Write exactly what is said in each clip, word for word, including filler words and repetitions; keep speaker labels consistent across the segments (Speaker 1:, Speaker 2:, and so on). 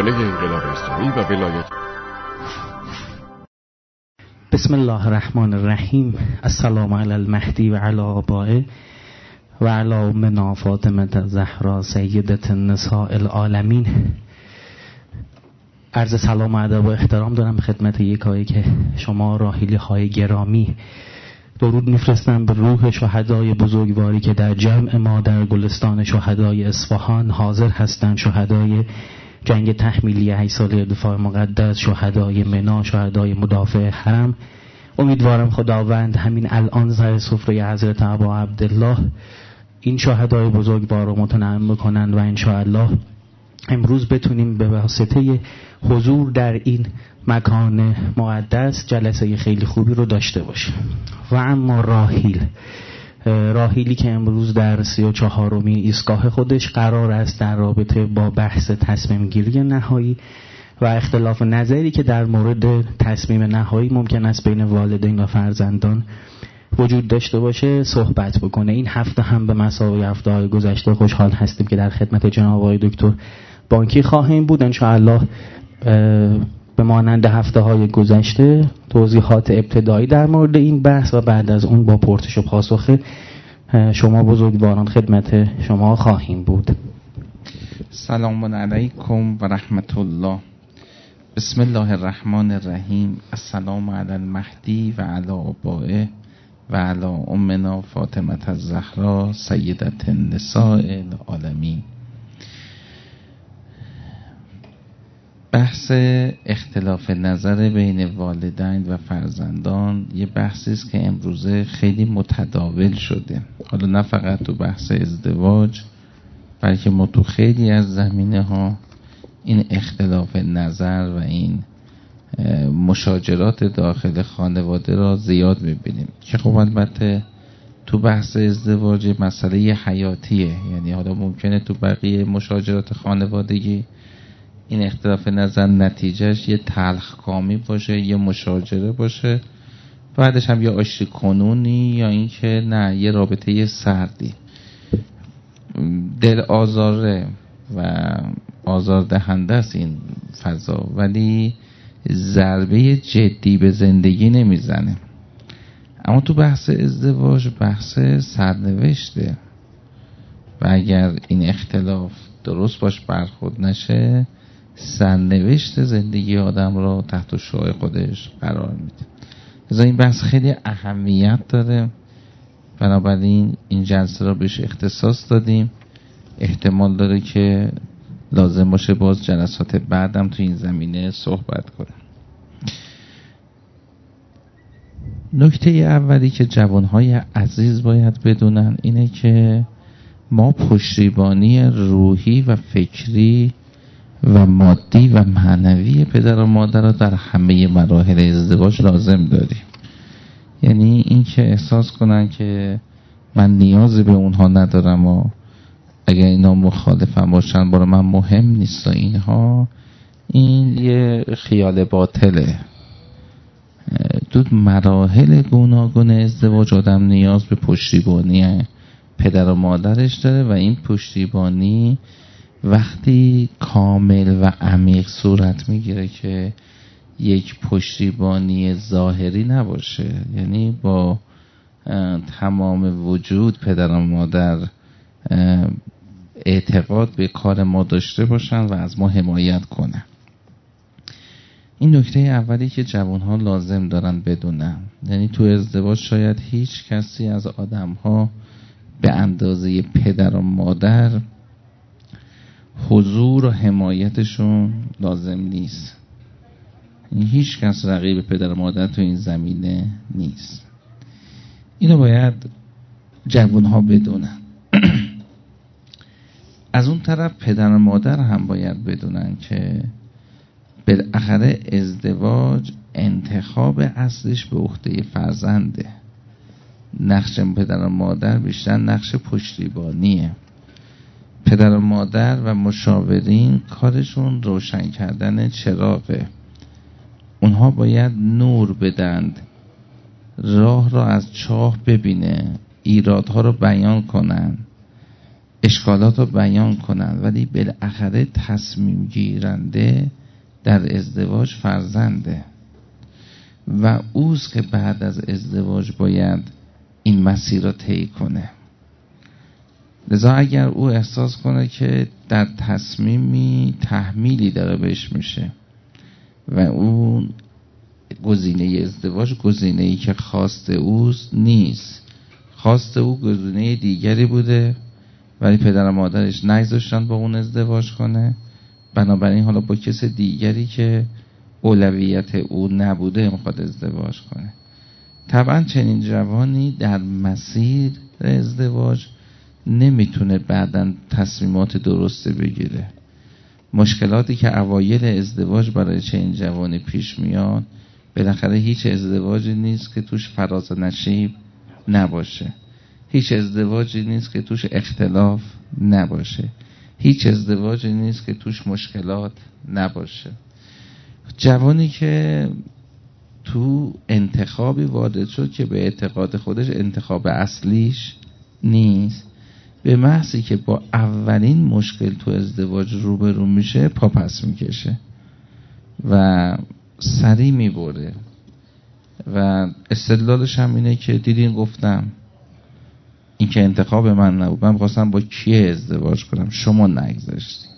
Speaker 1: خانه انقلاب اسلامی و ولایت.
Speaker 2: بسم الله الرحمن الرحیم. السلام علی المهدی و علی آبائه و علی امنا فاطمه الزهرا سیدة النساء العالمین. عرض سلام و ادب و احترام دارم خدمت یکایی که شما راحلی های گرامی. درود میفرستم به روح شهدای بزرگواری که در جمع ما در گلستان شهدای اصفهان حاضر هستند، شهدای جنگ تحمیلی هشت ساله دفاع مقدس، شهدای منا، شهدای مدافع حرم. امیدوارم خداوند همین الان سر سفره حضرت ابا عبدالله این شهدای بزرگوار رو متنعم بکنند و انشاءالله امروز بتونیم به واسطه حضور در این مکان مقدس جلسه خیلی خوبی رو داشته باشیم. و اما راحیل راحیلی که امروز در سی و چهارمین ایستگاه خودش قرار است در رابطه با بحث تصمیم گیری نهایی و اختلاف نظری که در مورد تصمیم نهایی ممکن است بین والدین و فرزندان وجود داشته باشه صحبت بکنه. این هفته هم به مسابقه هفته های گذشته خوشحال هستیم که در خدمت جناب آقای دکتر بانکی خواهیم بود. انشاءالله به مانند هفته های گذشته توضیحات ابتدایی در مورد این بحث و بعد از اون با پرسش و پاسخ شما بزرگواران خدمت شما خواهیم بود.
Speaker 3: سلام علیکم و رحمت الله. بسم الله الرحمن الرحیم. السلام علی المهدی و علی آبائه و علی امنا فاطمه الزهرا سیدة النساء العالمین. بحث اختلاف نظر بین والدین و فرزندان یه بحثی است که امروزه خیلی متداول شده. حالا نه فقط تو بحث ازدواج بلکه ما تو خیلی از زمینه ها این اختلاف نظر و این مشاجرات داخل خانواده را زیاد میبینیم که خب البته تو بحث ازدواج مسئله حیاتیه. یعنی حالا ممکنه تو بقیه مشاجرات خانوادگی این اختلاف نظر نتیجهش یه تلخ کامی باشه، یه مشاجره باشه، بعدش هم یا آشتی کنونی یا اینکه نه یه رابطه یه سردی. دل آزاره و آزار دهنده است این فضا، ولی ضربه جدی به زندگی نمیزنه. اما تو بحث ازدواج بحث سرنوشته و اگر این اختلاف درست باش برخورد نشه سرنوشت زندگی آدم رو تحت شعاع خودش قرار میده. لذا این بحث خیلی اهمیت داره، بنابراین این جلسه رو بهش اختصاص دادیم. احتمال داره که لازم باشه باز جلسات بعدم تو این زمینه صحبت کنیم. نکته اولی که جوانهای عزیز باید بدونن اینه که ما پشتیبانی روحی و فکری و مادی و معنوی پدر و مادر را در همه مراحل ازدواج لازم داریم. یعنی این که احساس کنن که من نیازی به اونها ندارم و اگر اینا مخالفم باشن برای من مهم نیست و اینها، این یه خیال باطله. تو مراحل گوناگون ازدواج آدم نیاز به پشتیبانی پدر و مادرش داره و این پشتیبانی وقتی کامل و عمیق صورت میگیره که یک پشتیبانی ظاهری نباشه، یعنی با تمام وجود پدر و مادر اعتقاد به کار ما داشته باشن و از ما حمایت کنن. این نکته اولی که جوانها لازم دارن بدونن. یعنی تو ازدواج شاید هیچ کسی از آدمها به اندازه پدر و مادر حضور و حمایتشون لازم نیست. یعنی هیچ کس رقیب پدر و مادر تو این زمینه نیست. اینو باید جوانها بدونن. از اون طرف پدر و مادر هم باید بدونن که بالاخره ازدواج انتخاب اصلش به عهده فرزنده. نقش پدر و مادر بیشتر نقش پشتیبانیه. پدر و مادر و مشاورین کارشون روشن کردن چراغه. اونها باید نور بدند، راه را از چاه ببینه، ایرادها رو بیان کنن اشکالات رو بیان کنن، ولی بالاخره تصمیم گیرنده در ازدواج فرزنده و اوست که بعد از ازدواج باید این مسیر رو طی کنه. لذا اگر او احساس کنه که در تصمیمی تحمیلی داره بهش میشه و اون گزینه ازدواج گزینه‌ای که خواست اوست نیست، خواست او گزینه دیگری بوده ولی پدر و مادرش نگذاشتن با اون ازدواج کنه، بنابراین حالا با کس دیگری که اولویت او نبوده میخواد ازدواج کنه. طبعا چنین جوانی در مسیر ازدواج نمیتونه بعداً تصمیمات درسته بگیره. مشکلاتی که اوایل ازدواج برای چنین جوانی پیش میاد، بالاخره هیچ ازدواجی نیست که توش فراز نشیب نباشه، هیچ ازدواجی نیست که توش اختلاف نباشه، هیچ ازدواجی نیست که توش مشکلات نباشه. جوانی که تو انتخابی وارد شد که به اعتقاد خودش انتخاب اصلیش نیست، به محضی که با اولین مشکل تو ازدواج روبرو میشه پا پس میکشه و سری میبره و استدلالش هم اینه که دیدین گفتم این که انتخاب من نبود، من خواستم با کیه ازدواج کنم، شما نگذاشتین.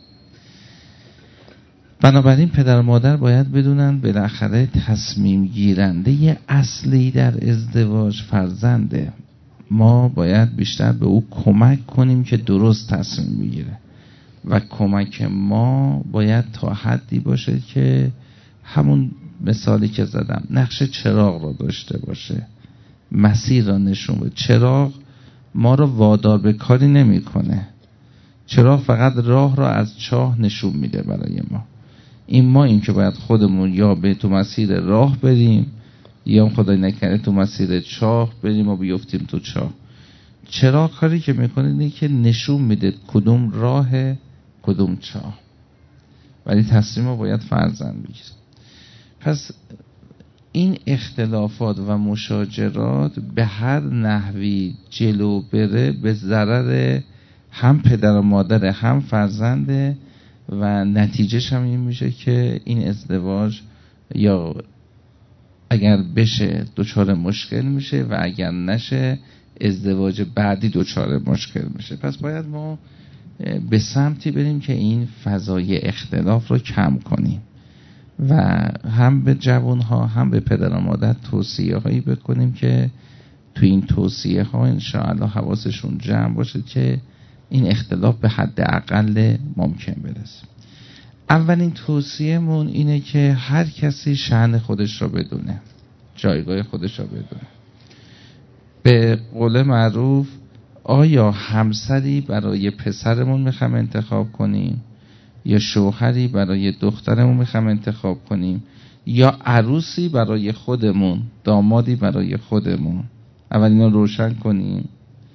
Speaker 3: بنابراین پدر و مادر باید بدونن بالاخره تصمیم گیرنده اصلی در ازدواج فرزنده. ما باید بیشتر به او کمک کنیم که درست تصمیم بگیره و کمک ما باید تا حدی باشه که همون مثالی که زدم نقش چراغ را داشته باشه، مسیر را نشون بده. چراغ ما رو وادار به کاری نمی کنه، چراغ فقط راه را از چاه نشون میده برای ما. این ما این که باید خودمون یا به تو مسیر راه بریم یا خدای نکنه تو مسیر چاه بریم و بیفتیم تو چاه. چراغ کاری که میکنه اینه که نشون میده کدوم راه کدوم چاه، ولی تصمیم رو باید فرزند بگیره. پس این اختلافات و مشاجرات به هر نحوی جلو بره به ضرر هم پدر و مادر هم فرزنده و نتیجهش هم این میشه که این ازدواج یا اگر بشه دچار مشکل میشه و اگر نشه ازدواج بعدی دچار مشکل میشه. پس باید ما به سمتی بریم که این فضای اختلاف رو کم کنیم و هم به جوانها هم به پدر و مادر توصیه هایی بکنیم که تو این توصیه ها انشاءالله حواسشون جمع باشه که این اختلاف به حد اقل ممکن برسه. اولین توصیه مون اینه که هر کسی شأن خودش رو بدونه، جایگاه خودش رو بدونه. به قول معروف آیا همسری برای پسرمون میخوام انتخاب کنیم یا شوهری برای دخترمون میخوام انتخاب کنیم یا عروسی برای خودمون، دامادی برای خودمون؟ اول اینو روشن کنیم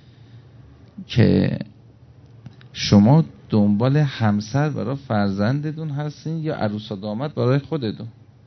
Speaker 3: که شما دنبال همسر برای فرزندتون هستین یا عروس و داماد برای خودتون.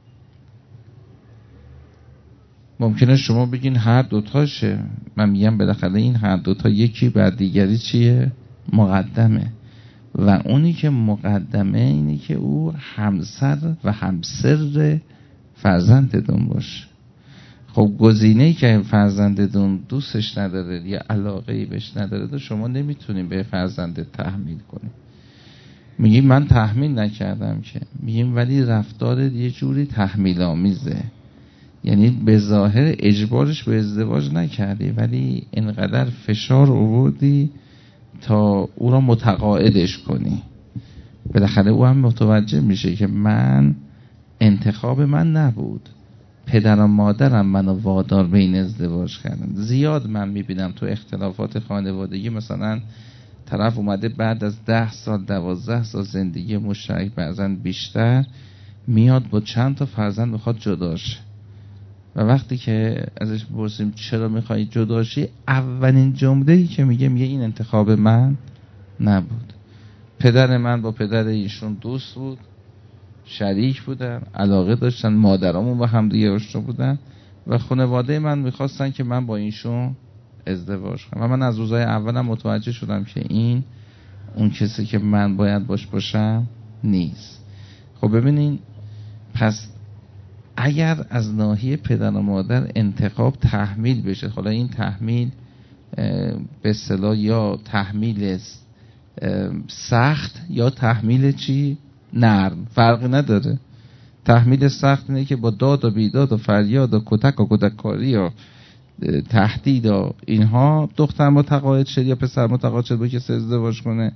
Speaker 3: ممکنه شما بگین هر دوتاشه، من میگم بالاخره این هر دوتا یکی بعد دیگری چیه؟ مقدمه و اونی که مقدمه اینی که او همسر و همسر فرزندتون باشه. خب گزینه‌ای که فرزندتون دوستش نداره یا علاقه‌ای بهش نداره شما نمیتونین به فرزندت تحمیل کنید. میگیم من تحمیل نکردم که، میگیم ولی رفتار یه جوری تحمیل آمیزه، یعنی به ظاهر اجبارش به ازدواج نکردی ولی اینقدر فشار آوردی تا او را متقاعدش کنی. بالاخره او هم متوجه میشه که من انتخاب من نبود، پدر و مادرم منو وادار به این ازدواج کردن. زیاد من میبینم تو اختلافات خانوادگی مثلا طرف اومده بعد از ده سال دوازده سال زندگی مشترک بعضا بیشتر میاد با چند تا فرزند میخواد جداشه و وقتی که ازش بپرسیم چرا میخوای جداشی، اولین جمله‌ای که میگه میگه این انتخاب من نبود، پدر من با پدر ایشون دوست بود، شریک بودن، علاقه داشتن، مادرامون با هم دیگه آشنا بودن و خانواده من میخواستن که من با ایشون ازدواج کنم و من از روزهای اولم متوجه شدم که این اون کسی که من باید باش باشم نیست. خب ببینین، پس اگر از ناحیه پدر و مادر انتخاب تحمیل بشه، حالا این تحمیل به اصطلاح یا تحمیل سخت یا تحمیل چی؟ نرم، فرقی نداره. تحمیل سخت اینه که با داد و بیداد و فریاد و کتک و کتککاری یا تهدید و اینها دختر متقاعد شد یا پسر متقاعد شد با کسی ازدواج کنه.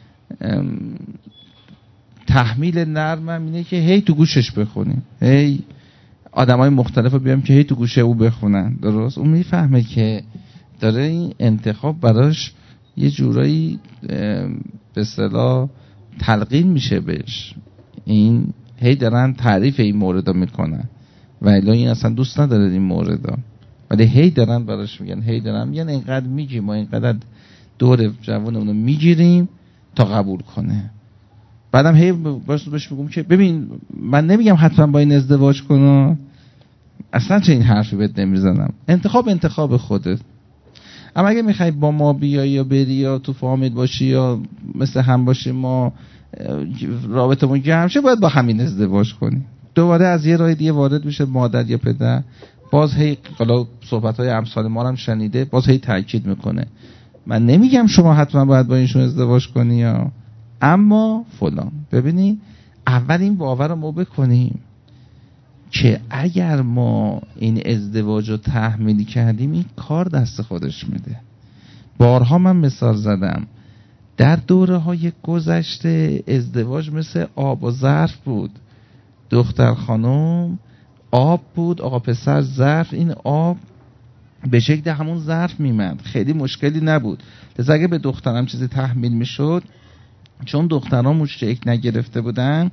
Speaker 3: تحمیل نرم هم اینه که هی تو گوشش بخونیم، هی آدمای مختلف رو بیاریم که هی تو گوشه او بخونن. درست؟ اون میفهمه که داره این انتخاب براش یه جورایی به اصطلاح تلقین میشه بهش، این هی دارن تعریف این مورد رو میکنن و الا این اصلا دوست نداره این مورد ها، ولی هی دارن براش میگن، هی دارن میگن اینقدر میگیم ما، اینقدر دور جوانمون رو میگیریم تا قبول کنه. بعدم هی باش بهش میگم که ببین من نمیگم حتما با این ازدواج کن، اصلا چه این حرفی بهت نمیزنم، انتخاب انتخاب خودت. اما اگه میخوای با ما بیای یا بری یا تو فامیل باشی یا مثل هم باشی ما رابطمون گرم شه، باید با همین ازدواج کنی. دوباره از یه راه دیگه وارد میشه مادر یا پدر، باز هی حالا صحبت‌های امثال ما هم شنیده، باز هی تاکید میکنه من نمیگم شما حتما باید با اینشون ازدواج کنی یا اما فلان. ببینی اول این باور رو ما بکنیم که اگر ما این ازدواج رو تحمیل کردیم این کار دست خودش میده. بارها من مثال زدم، در دوره های گذشته ازدواج مثل آب و ظرف بود. دختر خانم آب بود، آقا پسر ظرف. این آب به شکل همون ظرف میمد، خیلی مشکلی نبود. لذا اگه به دخترم چیزی تحمیل میشد، چون دخترام اون شکل نگرفته بودن،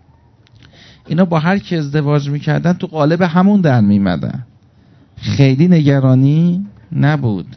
Speaker 3: اینا با هر کی ازدواج میکردن تو قالب همون در میمدن، خیلی نگرانی نبود.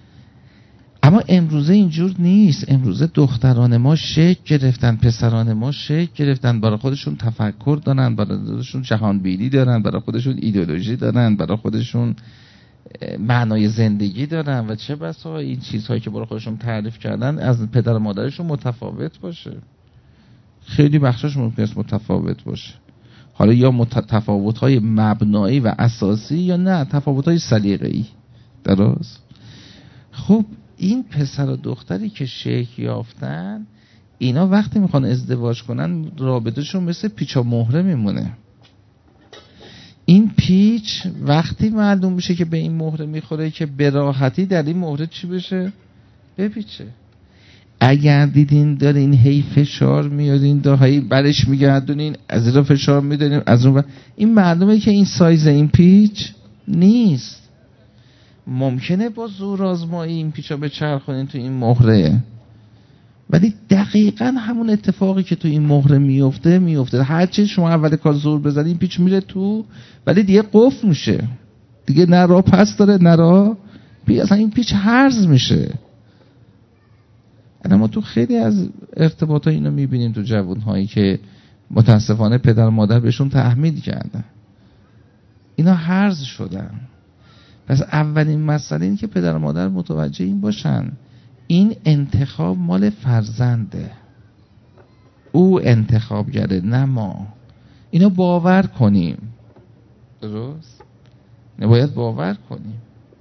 Speaker 3: اما امروزه اینجور نیست. امروزه دختران ما شکل گرفتن، پسران ما شکل گرفتن، برای خودشون تفکر دارن، برای خودشون جهانبینی دارن، برای خودشون ایدئولوژی دارن، برای خودشون معنای زندگی دارن و چه بسا این چیزهایی که برای خودشون تعریف کردن از پدر و مادرشون متفاوت باشه. خیلی بخشش ممکن است متفاوت باشه، حالا یا تفاوت‌های مبنایی و اساسی یا نه تفاوت‌های سلیقه‌ای. درست؟ خب این پسر و دختری که شیخ یافتن، اینا وقتی میخوان ازدواج کنن رابطهشون مثل پیچ و مهره میمونه. این پیچ وقتی معلوم میشه که به این مهره میخوره که به راحتی در این مهره چی بشه؟ بپیچه. اگر دیدین دارین هی فشار میارین، دا هی برش میگردونین، از این فشار میدارین از اون، این معلومه که این سایز این پیچ نیست. ممکنه با زور آزمایی این پیچا بچرخونین تو این مهره، ولی دقیقاً همون اتفاقی که تو این مهره میفته میفته. هرچی شما اول کار زور بزنین این پیچ میره تو، ولی دیگه قفل میشه، دیگه نه راه پس داره نه راه پی، اصلا این پیچ هرز میشه. اما تو خیلی از ارتباطات اینو میبینیم تو جوانهایی که متاسفانه پدر و مادر بهشون تحمیل کردن، اینا هرز شدن. پس اولین مسئله این که پدر و مادر متوجه این باشن این انتخاب مال فرزنده، او انتخابگره نه ما. اینو باور کنیم. درست؟ نباید باور کنیم.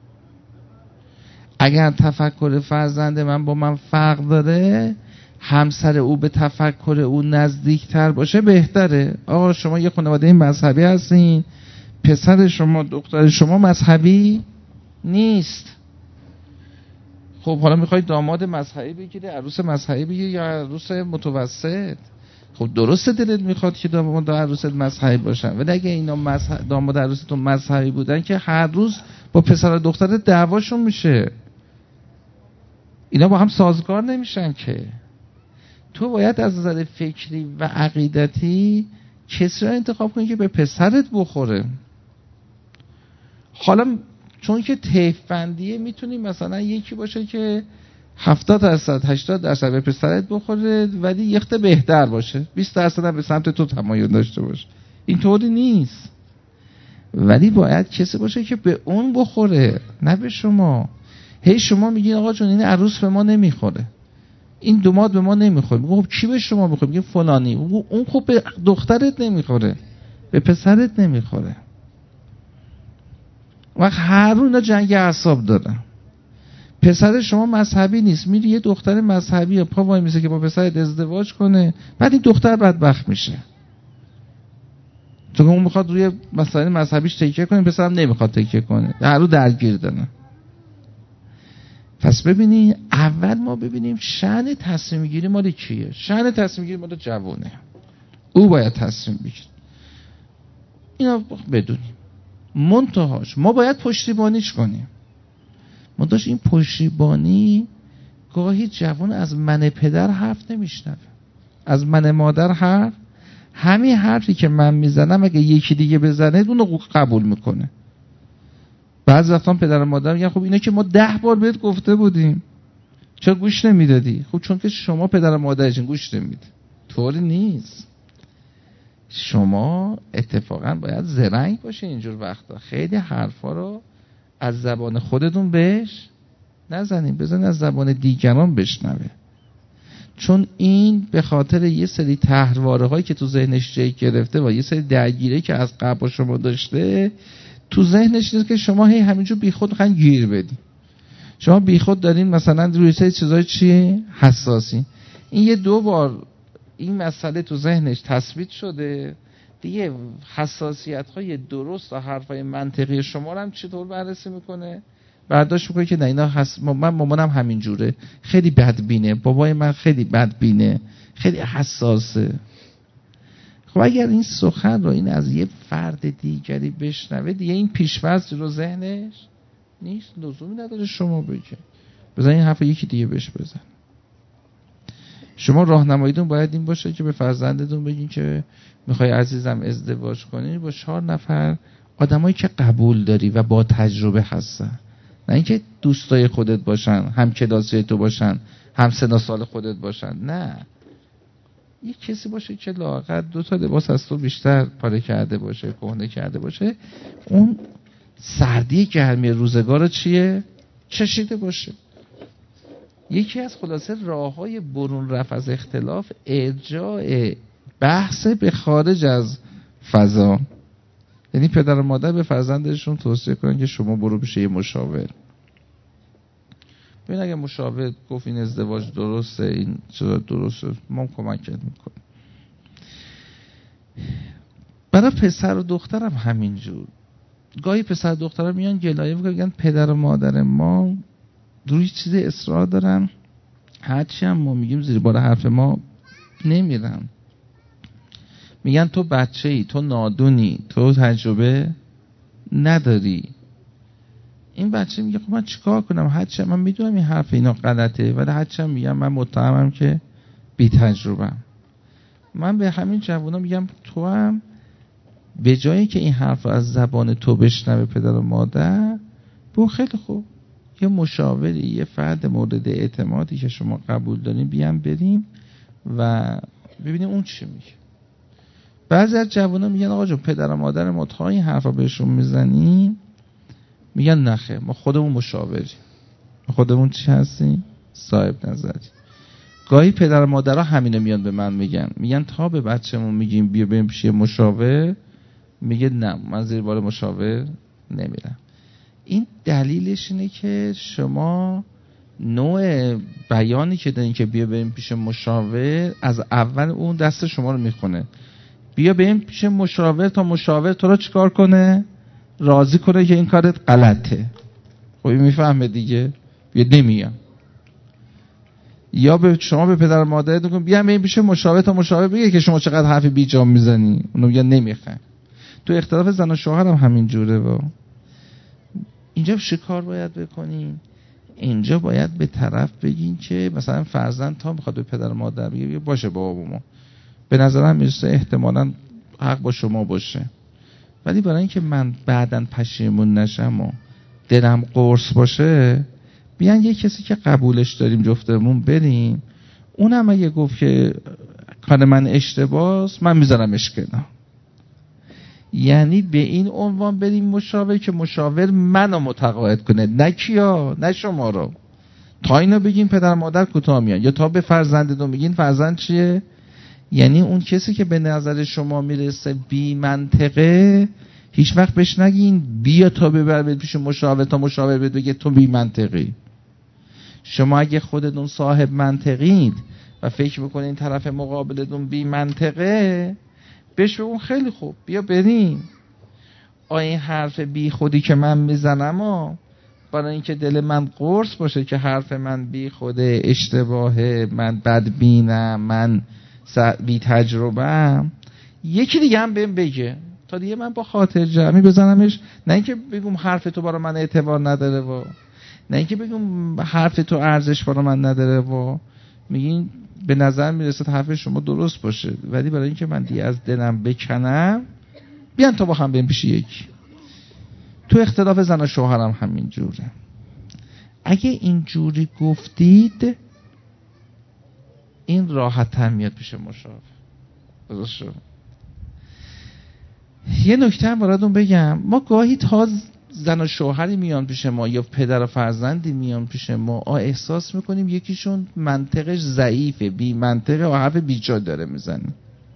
Speaker 3: اگر تفکر فرزند من با من فرق داره، همسر او به تفکر او نزدیکتر باشه بهتره. آقا شما یه خانواده مذهبی هستین، پسر شما دختر شما مذهبی نیست. خب حالا میخواید داماد مذهبی بگیره، عروس مذهبی بگیره یا عروس متوسط؟ خب درسته دلت میخواد که داماد عروست مذهبی باشن، ولی اگه اینا مذهب... داماد عروستون مذهبی بودن که هر روز با پسر و دختر دعواشون میشه، اینا با هم سازگار نمیشن که. تو باید از نظر فکری و عقیدتی کسی را انتخاب کنی که به پسرت بخوره. حالا چون که طیف بندیه میتونی مثلا یکی باشه که هفتاد درصد هشتاد درصد به پسرت بخوره ولی یخت بهتر باشه، بیست درصد هم به سمت تو تمایل داشته باشه. اینطوری نیست. ولی باید کسی باشه که به اون بخوره نه به شما. هی شما میگین آقا جون این عروس به ما نمیخوره، این دوماد به ما نمیخوره. میگه خب کی به شما میخوره؟ میگه فلانی. اون خب به دخترت نمیخوره، به پسرت نمیخوره. وقت هر رو اینا جنگ اعصاب دارن. پسر شما مذهبی نیست، میری یه دختر مذهبی پا وای میسه که با پسرت ازدواج کنه، بعد این دختر بدبخت میشه چون اون میخواد روی مسائل مذهبیش تکیه کنه، پسرم نمیخواد تکیه کنه، هر رو درگیر دارن. پس ببینید اول ما ببینیم شأن تصمیم گیری مال کیه. شأن تصمیم گیری مال جوونه، او باید تصمیم بگیره. اینا بدونیم. منتهاش ما باید پشتیبانیش کنیم. ما داشت این پشتیبانی، گاهی جوان از من پدر حرف نمیشنوه، از من مادر حرف، همین حرفی که من میزنم اگه یکی دیگه بزنه اونو قبول میکنه. بعضی وقتا پدر و مادر میگن خب اینا که ما ده بار بهت گفته بودیم چرا گوش نمیدادی؟ خب چون که شما پدر و مادرشون گوش نمیدید. طوری نیست. شما اتفاقا باید زرنگ باشه اینجور وقتا. خیلی حرفا رو از زبان خودتون بهش نزنین، بزنین از زبان دیگران بشنوه. چون این به خاطر یه سری طرحواره هایی که تو ذهنش جای گرفته و یه سری درگیری که از قبل شما داشته تو ذهنش نیست که شما هی همینجور بیخود میخواین گیر بدین. شما بیخود دارین مثلا روی سری چیزای چی حساسی. این یه دو بار این مسئله تو ذهنش تثبیت شده دیگه، حساسیت های درست و حرف های منطقی شما رو هم چطور بررسی میکنه؟ برداشت میکنه که نه اینا حس... من مامانم همین جوره، خیلی بدبینه، بابای من خیلی بدبینه، خیلی حساسه. خب اگر این سخن رو این از یه فرد دیگری بشنوه دیگه این پیش‌فرض رو ذهنش نیست، لزومی نداره شما بگه. بزن این حرف یکی دیگه بهش بزن. شما راهنماییتون باید این باشه که به فرزندتون بگین که میخوای عزیزم ازدواج کنی با چهار نفر آدمایی که قبول داری و با تجربه هستن، نه اینکه دوستای خودت باشن، هم کلاسی تو باشن، هم سن سال خودت باشن. نه، یه کسی باشه که لااقل دو تا لباس از تو بیشتر پاره کرده باشه، کهنه کرده باشه، اون سردی گرمی روزگار رو چیه چشیده باشه. یکی از خلاصه راه‌های برون رفت از اختلاف ارجاع بحث به خارج از فضا. یعنی پدر و مادر به فرزندشون توصیه کنن که شما برو بشه یه مشاور. ببین اگه مشاور گفت این ازدواج درسته، این چرا درسته، ما کمکت میکنیم. برای پسر و دخترم همینجور. گاهی پسر و دخترم میان گلایه میگن پدر و مادر ما روی چیزی اصرار دارن، هرچی هم ما میگیم زیر بار حرف ما نمیرن. میگن تو بچه ای، تو نادونی، تو تجربه نداری. این بچه میگه خب من چیکار کنم؟ هرچی من میدونم این حرف اینا غلطه، ولی هرچی هم میگم من متهمم که بی تجربه‌ام. من به همین جوونا میگم تو هم به جایی که این حرف از زبان تو بشنوه پدر و مادر، بو خیلی خوب یه مشاوری، یه فرد مورد اعتمادی که شما قبول دارین بیام بریم و ببینیم اون چی میگه. بعضی از جوونا میگن آقا جون پدر و مادر ما تا این حرفا بهشون میزنیم، میگن نخه ما خودمون مشاوریم، خودمون چی هستیم؟ صاحب نظری. گاهی پدر و مادرها همینو میان به من میگن، میگن تا به بچه‌مون میگیم بیا بریم پیش مشاور، میگه نه من زیر بار مشاور نمیرم. این دلیلش اینه که شما نوع بیانی که دارین که بیا بریم پیش مشاور، از اول اون دست شما رو میخونه. بیا بریم پیش مشاور تا مشاور تو رو چیکار کنه؟ راضی کنه که این کارت غلطه. خب این میفهمه دیگه، بیا نمیام. یا به شما به پدر و مادرت میگن بیا بریم پیش مشاور تا مشاور بگه که شما چقدر حرف بیجا میزنی، اونو میگن نمیخوام. تو اختلاف زن و شوهر هم همین جوره. با اینجا چه کار باید بکنین؟ اینجا باید به طرف بگین که مثلا فرزند تا میخواد به پدر و مادر بگه باشه بابا ما به نظرم میرسه احتمالاً حق با شما باشه، ولی برای اینکه من بعداً پشیمون نشم و دلم قرص باشه، بیان یه کسی که قبولش داریم جفتمون بریم، اونم اگه گفت که کار من اشتباهه من میذارمش کنار. یعنی به این عنوان بریم مشاور که مشاور منو متقاعد کنه، نه کیا، نه شما رو، تا اینا بگین پدر مادر کوتاه میان، یا تا به فرزندتون بگین فرزند چیه. یعنی اون کسی که به نظر شما میرسه بی منطقه، هیچ وقت بهش نگین بیا تا ببر بهت پیش مشاور، تا مشاور بهت بگه تو بی منطقی. شما اگه خودتون صاحب منطقید و فکر میکنین طرف مقابلتون بی منطقه، بهش بگون خیلی خوب بیا بریم، آ این حرف بی خودی که من میزنم و برای اینکه دل من قرص باشه که حرف من بی خوده، اشتباهه، من بدبینم، من بی تجربه‌ام، یکی دیگه هم بهم بگه تا دیگه من با خاطر جمعی بزنمش. نه اینکه بگم حرف تو برای من اعتبار نداره و نه اینکه بگم حرف تو ارزش برای من نداره و میگین به نظر میرسه حرف شما درست باشه، ولی برای اینکه من دیگه از دلم بکنم بیان تا با هم بریم پیش یکی. تو اختلاف زن و شوهرم همین جوره. اگه اینجوری گفتید این راحت تر میاد پیش مشاور. درست شد؟ یه نکته هم براتون بگم، ما گاهی تا زن و شوهری میان پیش ما یا پدر و فرزندی میان پیش ما، آ احساس میکنیم یکیشون منطقش ضعیفه، بی منطقه و حرف بیجا داره میزنه.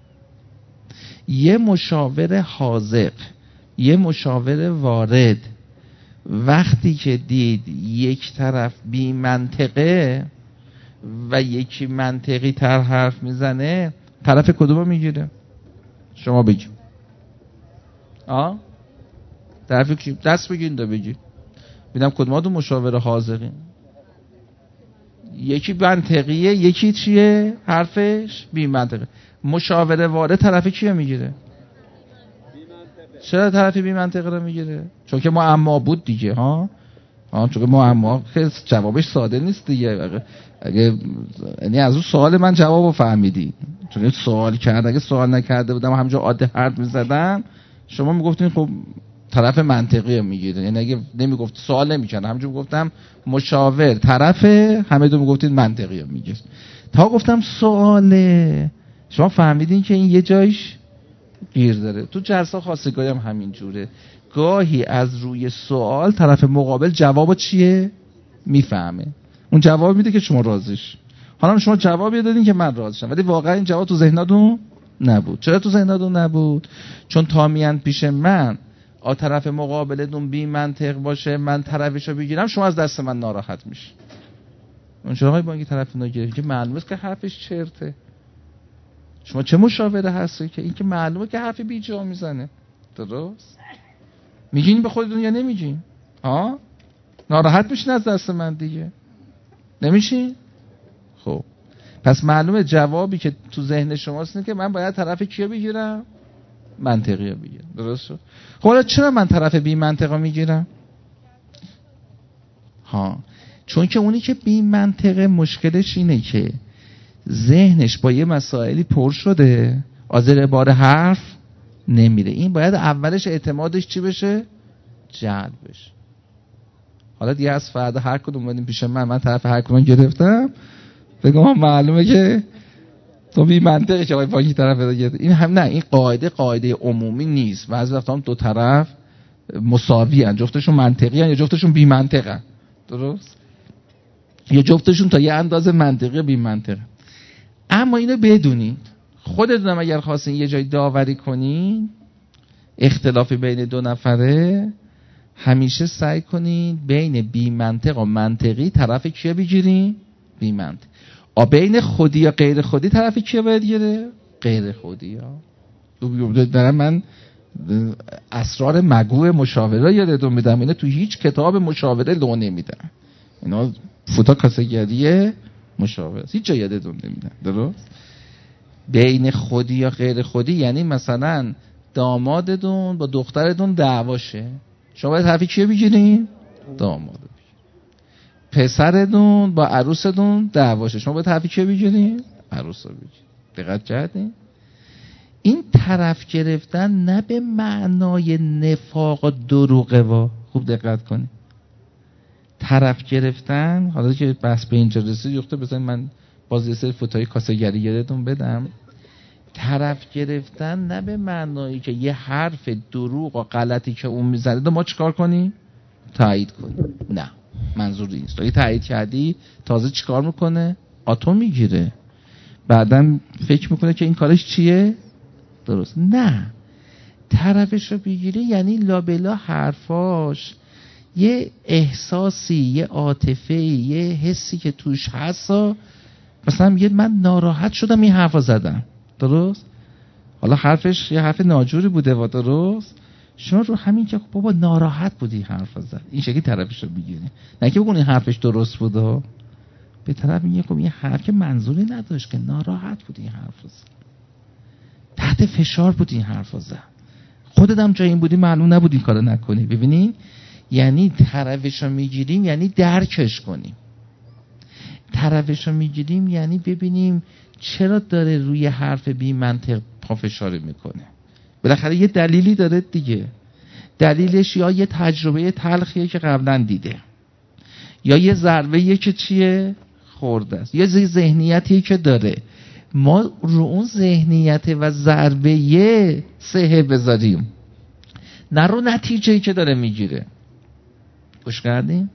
Speaker 3: یه مشاور حاذق، یه مشاور وارد وقتی که دید یک طرف بی منطقه و یکی منطقی تر حرف میزنه، طرف کدومو میگیره؟ شما بگی. آه؟ طرف کی؟ دست بگین دا بگی. ببینم کدوماتون مشاور حاذقین. یکی منطقیه، یکی چیه؟ حرفش بی منطقه. مشاور وارد طرف کیو میگیره؟ چرا طرف بی منطقه رو میگیره؟ چون که معما بود دیگه ها. ها چون که معما که جوابش ساده نیست دیگه. اگه یعنی از اون سوال من جوابو فهمیدی، چون سوال کرد، اگه سوال نکرده بودم همونجا عادی حرف میزدم شما میگفتین خب طرف منطقی رو میگیره. یعنی اگه نمیگفت سوال نمیکنه، همونجا گفتم مشاور طرف، همه دو میگفتین منطقی رو میگیره. تا گفتم سواله، شما فهمیدین که این یه جایش گیر داره. تو جلسه خواستگاری هم همین جوره، گاهی از روی سوال طرف مقابل جواب چیه میفهمه، اون جواب میده که شما راضیش. حالا شما جوابی دادین که من راضی شم، ولی واقعا این جواب تو ذهنتون نبود. چرا تو ذهنتون نبود؟ چون تا میان پیش من آ طرف مقابلتون بی منطق باشه، من طرفشو بگیرم، شما از دست من ناراحت میشی. اون چرا با اینکه طرف نگیره که معلومه که حرفش چرته. شما چه مشاوره هستی که این که معلومه که حرف بی جا میزنه؟ درست میگین به خودتون یا نمیگین؟ ها ناراحت میشین از دست من دیگه، نمیشین؟ خب پس معلومه جوابی که تو ذهن شماست اینه که من باید طرف کیو بگیرم؟ منطقی رو بگیرم. درست شد؟ خب حالا چرا من طرف بی منطقه میگیرم؟ ها چون که اونی که بی منطقه مشکلش اینه که ذهنش با یه مسائلی پر شده، آذر بار حرف نمیره. این باید اولش اعتمادش چی بشه؟ جلب بشه. حالا دیگه از فردا هر کدوم اومدیم پیش من، من طرف هر کدوم گرفتم، بگم معلومه که تو بی منطقه که با این طرف گرفت. این هم نه، این قاعده قاعده عمومی نیست. بعضی وقتا هم دو طرف مساوی ان، جفتشون منطقی ان یا جفتشون بی منطقه. درست؟ یا جفتشون تا یه اندازه منطقی بی منطقه. اما اینو بدونید، خودتون اگر خواستین یه جای داوری کنین اختلافی بین دو نفره، همیشه سعی کنین بین بی منطق و منطقی طرف کیو بگیرین؟ بی منطق. آ بین خودی یا غیر خودی طرف کیو باید گیره؟ غیر خودی ها. دارم من اسرار مگو مشاوره یادتون میدم، اینا تو هیچ کتاب مشاوره لو نمیدن، اینا فوتا کاسگریه مشاوره هیچ جا یادتون نمیدن. درست؟ بین خودی یا غیر خودی یعنی مثلا دامادتون با دخترتون دعواشه، شما باید حرفی کیو بگیرین؟ دامادو بگیرین. پسرتون با عروستون دعواشه، شما باید حرفی کیو بگیرین؟ عروسو بگیرین. دقت کردین؟ این طرف گرفتن نه به معنای نفاق و دروغه وا. خوب دقت کنید. طرف گرفتن، حالا که بحث به اینجا رسید یخته بزنید من باز یه سری فوتای کاسه‌گری یادتون بدم. طرف گرفتن نه به معنایی که یه حرف دروغ و غلطی که اون میزنه ما چیکار کنیم؟ تایید کنیم. نه، منظور نیست. اگه تایید کردی تازه چیکار میکنه؟ اتم میگیره، بعدم فکر میکنه که این کارش چیه؟ درست. نه، طرفش رو بگیری یعنی لابلا حرفاش یه احساسی، یه عاطفه، یه حسی که توش هست. مثلا میگه من ناراحت شدم این حرفا زدم، درست؟ حالا حرفش یه حرف ناجوری بوده و درست، شما رو همین که بابا ناراحت بودی حرفا زد، این شکلی طرفش رو بگیری. نه که بگونی حرفش درست بوده، به طرف میگه خب این حرف که منظوری نداشت که ناراحت بودی این حرفا زد، تحت فشار بودی این حرفا زد، خودت هم جای این بودی معلوم نبود این کارو نکنی. ببینین یعنی طرفش رو میگیریم یعنی درکش کنیم، طرفش رو میگیریم یعنی ببینیم چرا داره روی حرف بی منطق پافشاری میکنه. بالاخره یه دلیلی داره دیگه. دلیلش یا یه تجربه تلخیه که قبلا دیده، یا یه ضربه‌ایه که چیه خورده است، یا یه ذهنیتی که داره. ما رو اون ذهنیت و ضربه سه بذاریم، نه رو نتیجه‌ای که داره میگیره. گوش کردین؟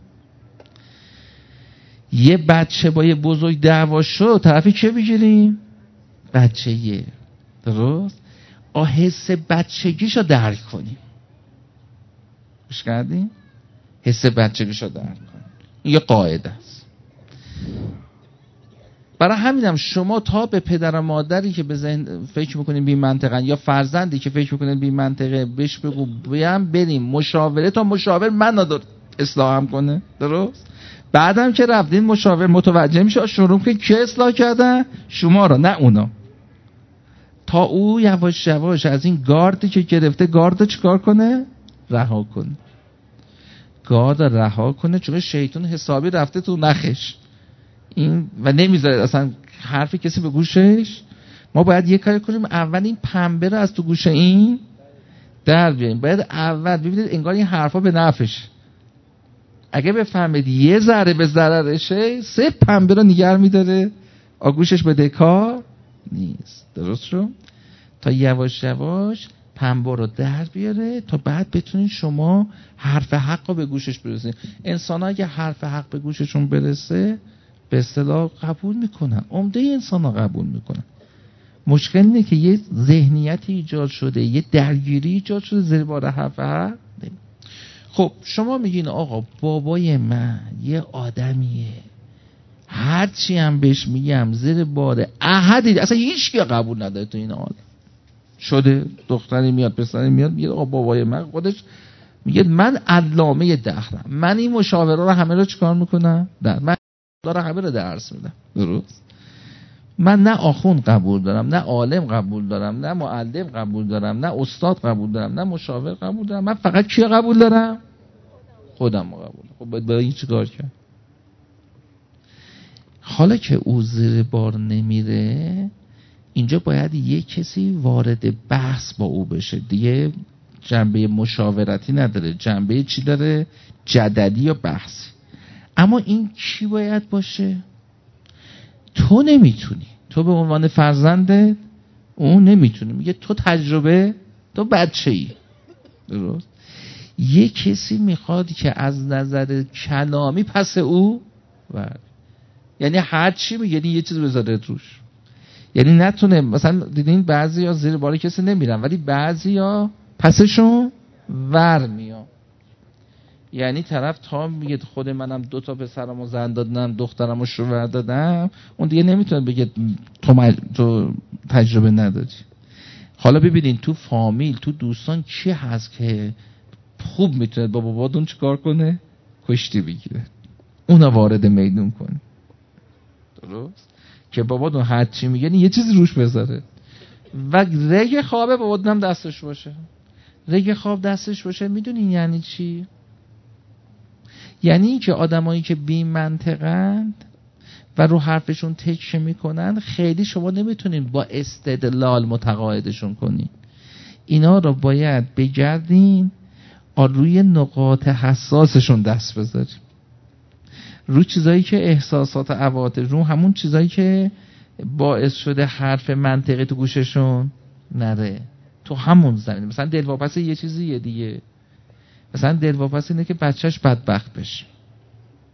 Speaker 3: یه بچه با یه بزرگ دعوا شد، طرفی چه بگیریم؟ بچه یه، درست؟ حس بچگیشو درک کنیم. گوش کردین؟ حس بچگیشو درک کنیم. این یه قاعده است. برای همینم شما تا به پدر و مادری که به ذهن فکر میکنین بی منطقن، یا فرزندی که فکر میکنین بی منطقه، بهش بگو بیام بریم مشاوره تا مشاور من ندار اصلاحم کنه، درست؟ بعدم که رفتین مشاور متوجه میشه شروع که کی اصلاح کردن؟ شما رو، نه اونا. تا او یواش یواش از این گاردی که گرفته گارد چیکار کنه؟ رها کنه. گارد رها کنه، چون شیطان حسابی رفته تو نخش این و نمیذاره اصلا حرف کسی به گوشش. ما باید یه کاری کنیم، اول این پنبه رو از تو گوش این در بیاریم. باید اول ببینید انگار این حرفا به نفعش. اگه بفهمید یه ذره به ضررشه، سه پنبه رو نگر میداره، آگوشش به کار نیست. درست شد؟ تا یواش یواش پنبه رو در بیاره تا بعد بتونید شما حرف حق رو به گوشش برسید. انسان ها اگه حرف حق به گوششون برسه به اصطلاح قبول میکنن، عمده انسان ها قبول میکنن. مشکل اینه که یه ذهنیتی ایجاد شده، یه درگیری ایجاد شده زیر بار حرف حق. خب شما میگین آقا بابای من یه آدمیه، هرچی هم بهش میگم زیر بار احدی، اصلا هیچ کی قبول نداره تو این حال شده. دختری میاد پسری میاد میگه آقا بابای من خودش میگه من علامه دهرم، من این مشاوره رو همه رو چیکار میکنم؟ در من داره همه رو درس میدم، درست؟ من نه آخوند قبول دارم، نه عالم قبول دارم، نه معلم قبول دارم، نه استاد قبول دارم، نه مشاور قبول دارم. من فقط کی قبول دارم؟ خودم رو قبول. خب باید برای این چیکار کرد؟ حالا که او زیر بار نمیره، اینجا باید یه کسی وارد بحث با او بشه دیگه. جنبه مشاورتی نداره، جنبه چی داره؟ جدلی یا بحثی. اما این کی باید باشه؟ تو نمیتونی، تو به عنوان فرزنده اون نمیتونی. میگه تو تجربه، تو بچه ای، درست؟ یه کسی میخواد که از نظر کلامی پس او ورد، یعنی هر چی میگه یعنی یه چیز بذاره روش، یعنی نتونه. مثلا دیدین بعضی ها زیر بار کسی نمیرن ولی بعضی ها پسشون ور میان. یعنی طرف تا میگه خود منم دو تا پسرمو زن دادم، دخترمو شوهر دادم، اون دیگه نمیتونه بگه تو, مج... تو تجربه نداری. حالا ببینین تو فامیل، تو دوستان کی هست که خوب میتونه با بابادون چیکار کنه؟ کشتی بگیره، اونا وارد میدون کنه، درست؟ که بابادون هر چی میگه یه چیزی روش بذاره و رگ خوابه بابادونم دستش باشه. رگ خواب دستش باشه میدونین یعنی چی؟ یعنی این که آدمایی که بی منطقند و رو حرفشون تکیه میکنن، خیلی شما نمیتونین با استدلال متقاعدشون کنین. اینا رو باید بگردین روی نقاط حساسشون دست بذاریم، رو چیزایی که احساسات عواطف، رو همون چیزایی که باعث شده حرف منطقی تو گوششون نره، تو همون زمینه. مثلا دلواپس یه چیزیه دیگه. مثلا دلواپس اینه که بچهش بدبخت بشه،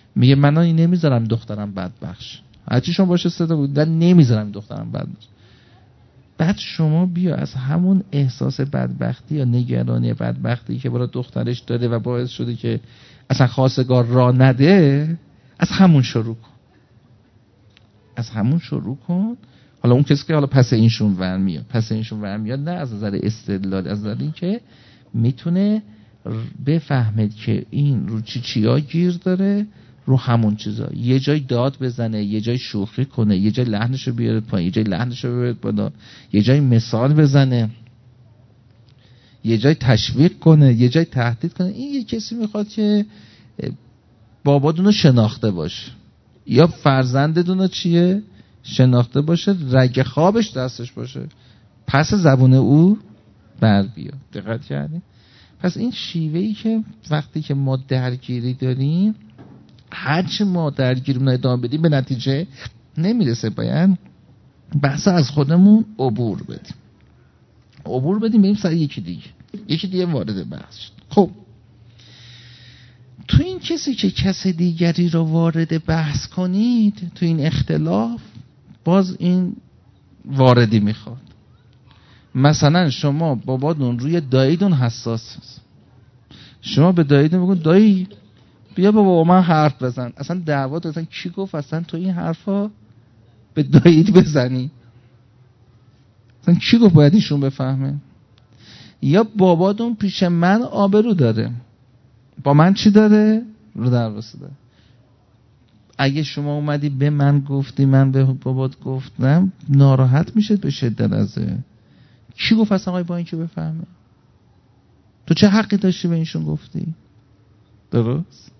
Speaker 3: میگه من این نمیذارم دخترم بدبخت شه، هرچی شما باشه صدا بودن نمیذارم دخترم بدبخت. بعد شما بیا از همون احساس بدبختی یا نگرانی بدبختی که برای دخترش داره و باعث شده که اصلا خواستگار را نده، از همون شروع کن. از همون شروع کن. حالا اون کسی که حالا پس اینشون ور میاد، پس اینشون ور میاد نه از نظر استدلال، از نظر این که میتونه بفهمید که این رو چی چیا گیر داره، رو همون چیزا یه جای داد بزنه، یه جای شوخی کنه، یه جای لحنشو بیاره پایین، یه جای لحنشو بیاره بالا، یه جای مثال بزنه، یه جای تشویق کنه، یه جای تهدید کنه. این یه کسی میخواد که بابادونو شناخته باشه یا فرزندتونو چیه شناخته باشه، رگ خوابش دستش باشه، پس زبون او بر بیاد. دقت کردین؟ پس این شیوهی که وقتی که ما درگیری داریم، هرچی ما درگیرمون ادامه بدیم به نتیجه نمیرسه. باید بحث از خودمون عبور بدیم، عبور بدیم بریم سر یکی دیگه، یکی دیگه وارد بحث شد. خب تو این کسی که کس دیگری رو وارد بحث کنید، تو این اختلاف باز این واردی میخواد. مثلا شما بابادون روی داییدون حساس هست، شما به داییدون بگون دایی بیا بابا با من حرف بزن. اصلا دعوات اصلا کی گفت اصلا تو این حرفا به دایید بزنی؟ اصلا کی گفت باید ایشون بفهمه؟ یا بابادون پیش من آبرو داره، با من چی داره؟ رو درواسه داره. اگه شما اومدی به من گفتی من به بابات گفتم، ناراحت میشه به شدت ازه. کی گفت اصلا آقای با این که بفهمه؟ تو چه حقی داشتی به اینشون گفتی؟ درست؟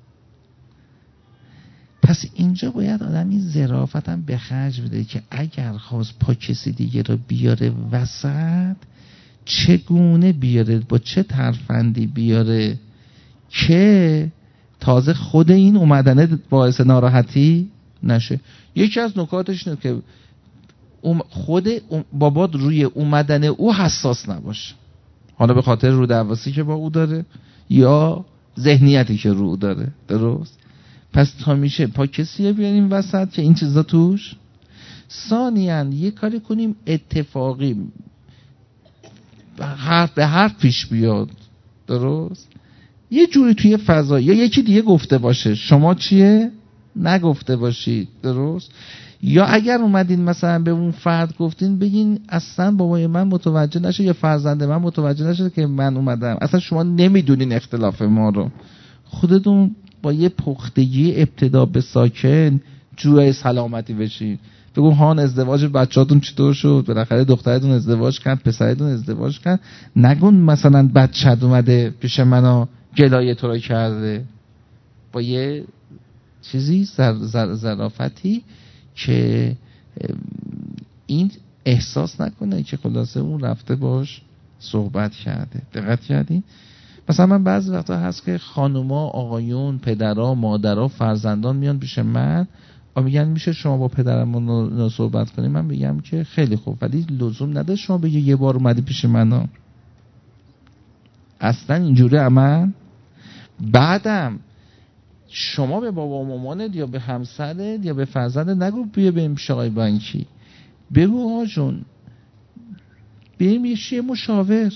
Speaker 3: پس اینجا باید آدمی ظرافت هم به خرج بده که اگر خواست پا کسی دیگه رو بیاره وسط، چگونه بیاره، با چه ترفندی بیاره که تازه خود این اومدنه باعث ناراحتی نشه. یکی از نکاتش اینه که خود بابات روی اومدن او حساس نباشه، حالا به خاطر رو دعواسی که با او داره یا ذهنیتی که رو داره. درست؟ پس تا میشه پا کسیه بیاریم وسط که این چیزا توش. ثانیاً یه کاری کنیم اتفاقی حرف به حرف پیش بیاد. درست؟ یه جوری توی فضا یا یکی دیگه گفته باشه، شما چیه نگفته باشید. درست؟ یا اگر اومدین مثلا به اون فرد گفتین بگین اصلا بابای من متوجه نشه یا فرزند من متوجه نشه که من اومدم، اصلا شما نمیدونین اختلاف ما رو. خودتون با یه پختگی ابتدا به ساکن جوی سلامتی بشین. بگو هان ازدواج بچه‌تون چطور شد؟ بالاخره دخترتون ازدواج کرد، پسرتون ازدواج کرد. نگون مثلا بچه‌ت اومده پیش منو گلایه تو رو کرده. با یه چیزی ظرافتی که این احساس نکنه که خلاصه اون رفته باش صحبت کرده. دقت کردین؟ مثلا من بعضی وقتا هست که خانوما، آقایون، پدرها، مادرها، فرزندان میان پیش من و میگن میشه شما با پدرمون صحبت کنیم؟ من میگم که خیلی خوب، ولی لزوم نداره شما بگی یه بار اومدی پیش منو. اصلا اینجوری عمل. بعدم شما به بابا و مامانت یا به همسرت یا به فرزندت نگو بیا بریم پیش آقای بانکی، بگو آقا جون بریم یه مشاور.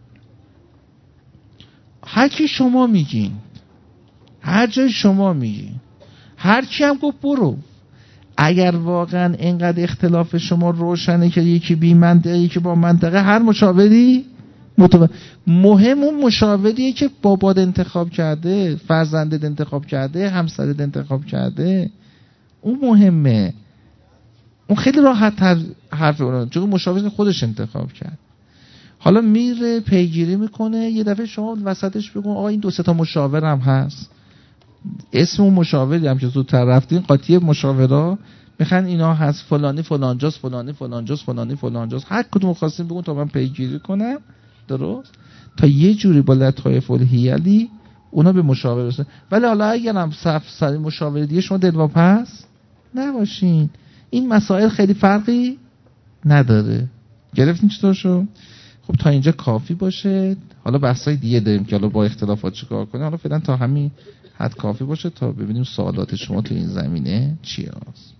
Speaker 3: هر کی شما میگین، هر جای شما میگین، هر کی هم گفت برو. اگر واقعا اینقدر اختلاف شما روشنه که یکی بی منطقه یکی با منطقه، هر مشاوری متو... مهم اون مشاوریه که بابات انتخاب کرده، فرزندت انتخاب کرده، همسرت انتخاب کرده. اون مهمه. اون خیلی راحت تر حرف اون، چون مشاوری خودش انتخاب کرد. حالا میره پیگیری میکنه، یه دفعه شما وسطش بگون آقا این دو سه تا مشاورم هست، اسم اون مشاوری هم که زودتر رفتین قاطی مشاورا میخوان اینا هست، فلانی فلانجاست، فلانی فلانجاست، فلانی فلانجاست، هر کدوم خواستین بگون تا من پیگیری کنم. درست؟ تا یه جوری با لطایف الحیلی اونا به مشاور رسن. ولی حالا اگرم صف سری مشاور دیگه شما دلواپس نباشین، این مسائل خیلی فرقی نداره. گرفتین چطور شو؟ خب تا اینجا کافی باشه. حالا بحثای دیگه داریم که حالا با اختلافات چیکار کنیم. حالا فعلا تا همین حد کافی باشه تا ببینیم سوالات شما تو این زمینه چی هست.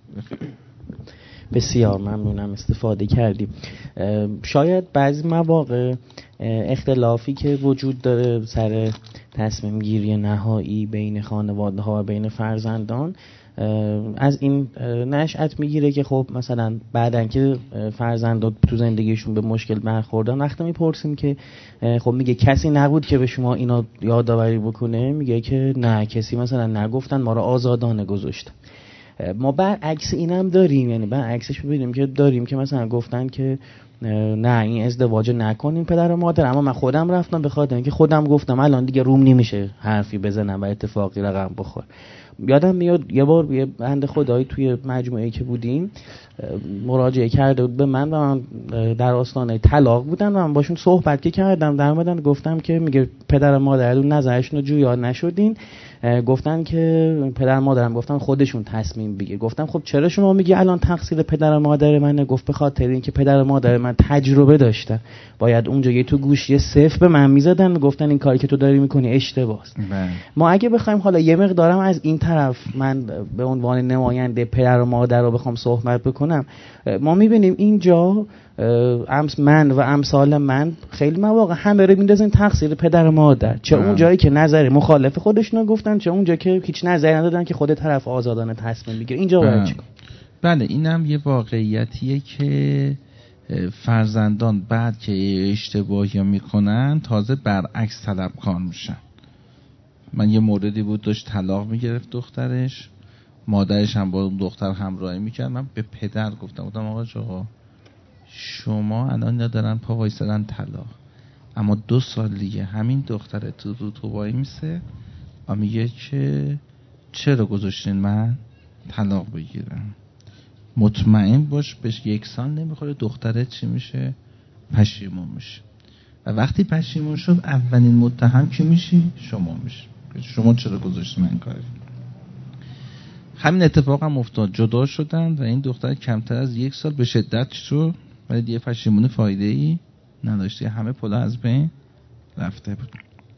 Speaker 2: بسیار ممنونم، استفاده کردیم. شاید بعضی مواقع اختلافی که وجود داره سر تصمیم گیری نهایی بین خانواده ها و بین فرزندان از این نشأت میگیره که خب مثلا بعدن که فرزندان تو زندگیشون به مشکل برخوردن، وقتی میپرسیم که خب میگه کسی نبود که به شما اینا یادآوری بکنه، میگه که نه کسی مثلا نگفتن، ما رو آزادانه گذاشتن. ما برعکس اینم داریم، یعنی برعکسش ببینیم که داریم که مثلا گفتن که نه این ازدواج نکنین پدر و مادر، اما من خودم رفتم به خاطر اینکه خودم گفتم الان دیگه روم نمیشه حرفی بزنم و اتفاقی رقم بخور. یادم میاد یه بار یه بنده خدایی توی مجموعه‌ای که بودیم مراجعه کرده بود به من و من در آستانه طلاق بودن و من باشون صحبت که کردم، در اومدن گفتم که میگه پدر و مادرتون نظرشون رو جویا نشدین، گفتن که پدر و مادرم گفتن خودشون تصمیم بگیر. گفتم خب چرا شما میگی الان تقصیر پدر و مادر منه؟ گفت به خاطر اینکه پدر و مادر من تجربه داشتن، باید اونجا یه تو گوشی صفر به من میزدن و گفتن این کاری که تو داری میکنی اشتباهه. ما اگه بخوایم حالا یه مقدارم از این طرف من به عنوان نماینده پدر و مادر رو بخوام صحبت بکنم، ما میبینیم اینجا امس من و امثال من خیلی مواقع همه رو میندازن تقصیر پدر و مادر، چه اون جایی که نظر مخالف خودشون گفتن، چه اون جایی که هیچ نظری ندادن که خود طرف آزادانه تصمیم بگیره. اینجا باید چیکار؟
Speaker 3: بله اینم یه واقعیتیه که فرزندان بعد که اشتباهی میکنن تازه برعکس طلبکار میشن. من یه موردی بود داشت طلاق میگرفت دخترش، مادرش هم با دختر همراهی میکرد. من به پدر گفتم گفتم آقا جا شما الان اینا دارن پا وایسادن طلاق، اما دو سال دیگه همین دختره تو رو تو وای میسه و میگه که چرا گذاشتین من طلاق بگیرم. مطمئن باش بهش یک سال نمیخوره دختره چی میشه؟ پشیمون میشه. و وقتی پشیمون شد اولین متهم کی میشی؟ شما میشی. شما چرا گذاشتین من کاری؟ همین اتفاق هم افتاد، جدا شدن و این دختر کمتر از یک سال به شدت شد ولی دیگه پشیمونی فایده ای نداشته، همه پلا از بین رفته بود.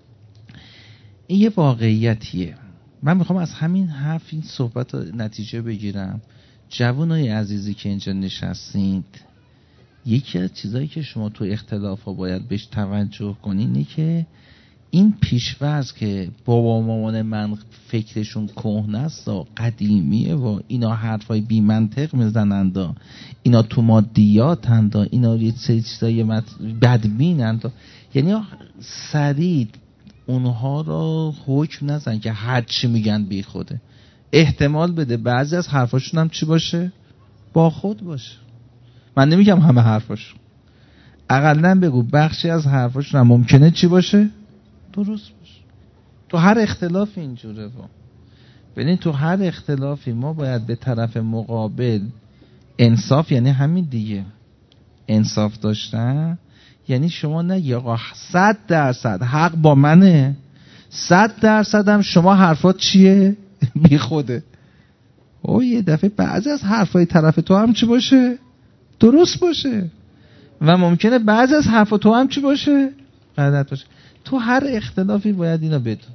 Speaker 3: این یه واقعیتیه. من میخوام از همین حرف این صحبت نتیجه بگیرم. جوانای عزیزی که اینجا نشستید، یکی از چیزایی که شما تو اختلاف ها باید بهش توجه کنین اینه که این پیش‌فرض که بابا و مامان من فکرشون کهنه است و قدیمیه و اینا حرفای بی منطق میزنند، اینا تو مادیاتند، اینا یه سری چیزای بدبینند، یعنی سریع اونها رو حکم نزن که هر چی میگن بی خوده. احتمال بده بعضی از حرفاشون هم چی باشه؟ با خود باشه. من نمیگم همه حرفاشون، اقلن بگو بخشی از حرفاشون هم ممکنه چی باشه؟ درست باشه. تو هر اختلافی اینجوره. ببین تو هر اختلافی ما باید به طرف مقابل انصاف، یعنی همین دیگه انصاف داشتن، یعنی شما نگی آقا صد درصد حق با منه، صد درصد هم شما حرفات چیه؟ بی خوده. او یه دفعه بعضی از حرفای طرف تو هم چی باشه؟ درست باشه و ممکنه بعضی از حرف تو هم چی باشه؟ غلط باشه. تو هر اختلافی باید اینا بدون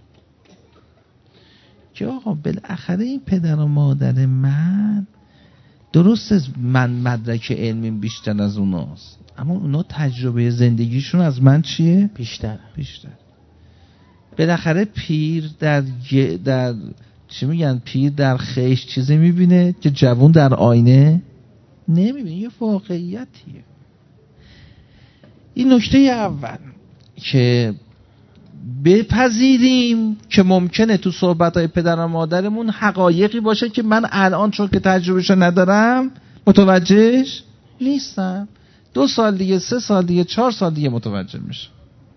Speaker 3: که آقا بالاخره این پدر و مادر من درسته من مدرک علمیم بیشتر از اوناست، اما اونا تجربه زندگیشون از من چیه؟
Speaker 2: بیشتر
Speaker 3: بیشتر. بالاخره پیر در در چی میگن، پیر در خیش چیزی میبینه که جوان در آینه نمیبینه. یه واقعیتیه. این نکته اول که بپذیریم که ممکنه تو صحبت‌های پدر و مادرمون حقایقی باشه که من الان چون که تجربهشو ندارم متوجهش نیستم. دو سال دیگه، سه سال دیگه، چهار سال دیگه متوجه میشه.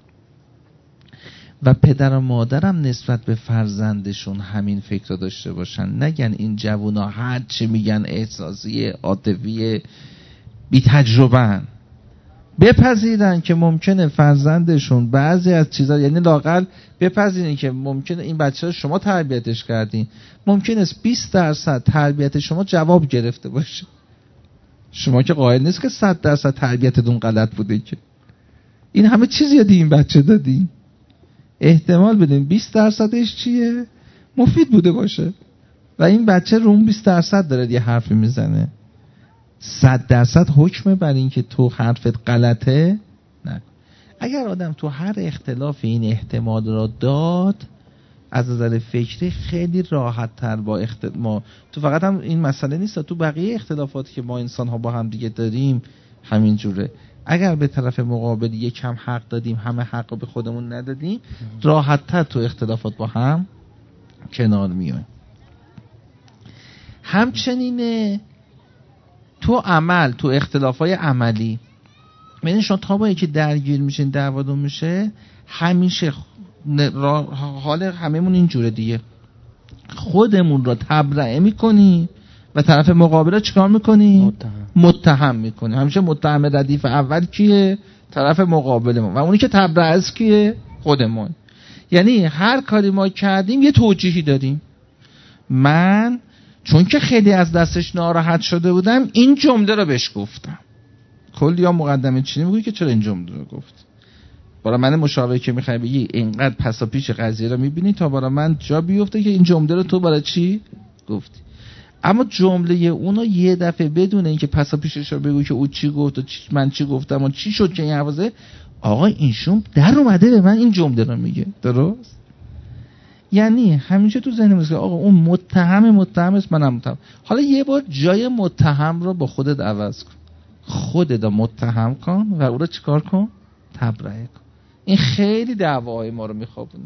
Speaker 3: و پدر و مادرم نسبت به فرزندشون همین فکر رو داشته باشن، نگن این جوونا هر چی میگن احساسی، عاطفی، بی تجربه‌ن. بپذیرن که ممکنه فرزندشون بعضی از چیزا، یعنی لااقل بپذیرین که ممکنه این بچه رو شما تربیتش کردین، ممکنه بیست درصد تربیت شما جواب گرفته باشه. شما که قائل نیست که صد درصد تربیتتون غلط بوده، که این همه چیز یاد این بچه دادیم، احتمال بدیم بیست درصدش چیه مفید بوده باشه و این بچه رو اون بیست درصد داره یه حرفی میزنه. صد درصد حکمه بر این که تو حرفت غلطه نه. اگر آدم تو هر اختلاف این احتمال را داد، از نظر فکری خیلی راحت تر با اخت... ما تو فقط هم این مسئله نیست، تو بقیه اختلافاتی که ما انسان ها با هم دیگه داریم همین جوره. اگر به طرف مقابل یکم حق دادیم، همه حق رو به خودمون ندادیم، راحت تر تو اختلافات با هم کنار میایم. همچنین تو عمل، تو اختلافای عملی، یعنی شما تا با یکی درگیر میشین، دعواتون میشه، همیشه حال هممون اینجوره دیگه، خودمون رو تبرئه میکنی و طرف مقابل رو چیکار میکنی؟ متهم متهم میکنی. همیشه متهم ردیف اول کیه؟ طرف مقابلمون، و اونی که تبرئه است کیه؟ خودمون. یعنی هر کاری ما کردیم یه توجیهی داریم. من چون که خیلی از دستش ناراحت شده بودم این جمله رو بهش گفتم. کلی ها مقدمه چینی میگوی که چرا این جمله رو گفت؟ برای من مشاوره که میخوای بگی اینقدر پس و پیش قضیه رو میبینی تا برای من جا بیفته که این جمله رو تو برای چی گفتی. اما جمله اونو یه دفعه بدون اینکه پس و پیشش رو بگو که او چی گفت و چی من چی گفتم و چی شد که این حوازه، آقا اینشون در اومده به من این جمله رو میگه. درست؟ یعنی همیشه تو ذهن میاد آقا اون متهم متهم است، منم متهم. حالا یه بار جای متهم رو با خودت عوض کن، خودت رو متهم کن و او رو چیکار کن؟ تبرئه کن. این خیلی دعواهای ما رو میخوابونه.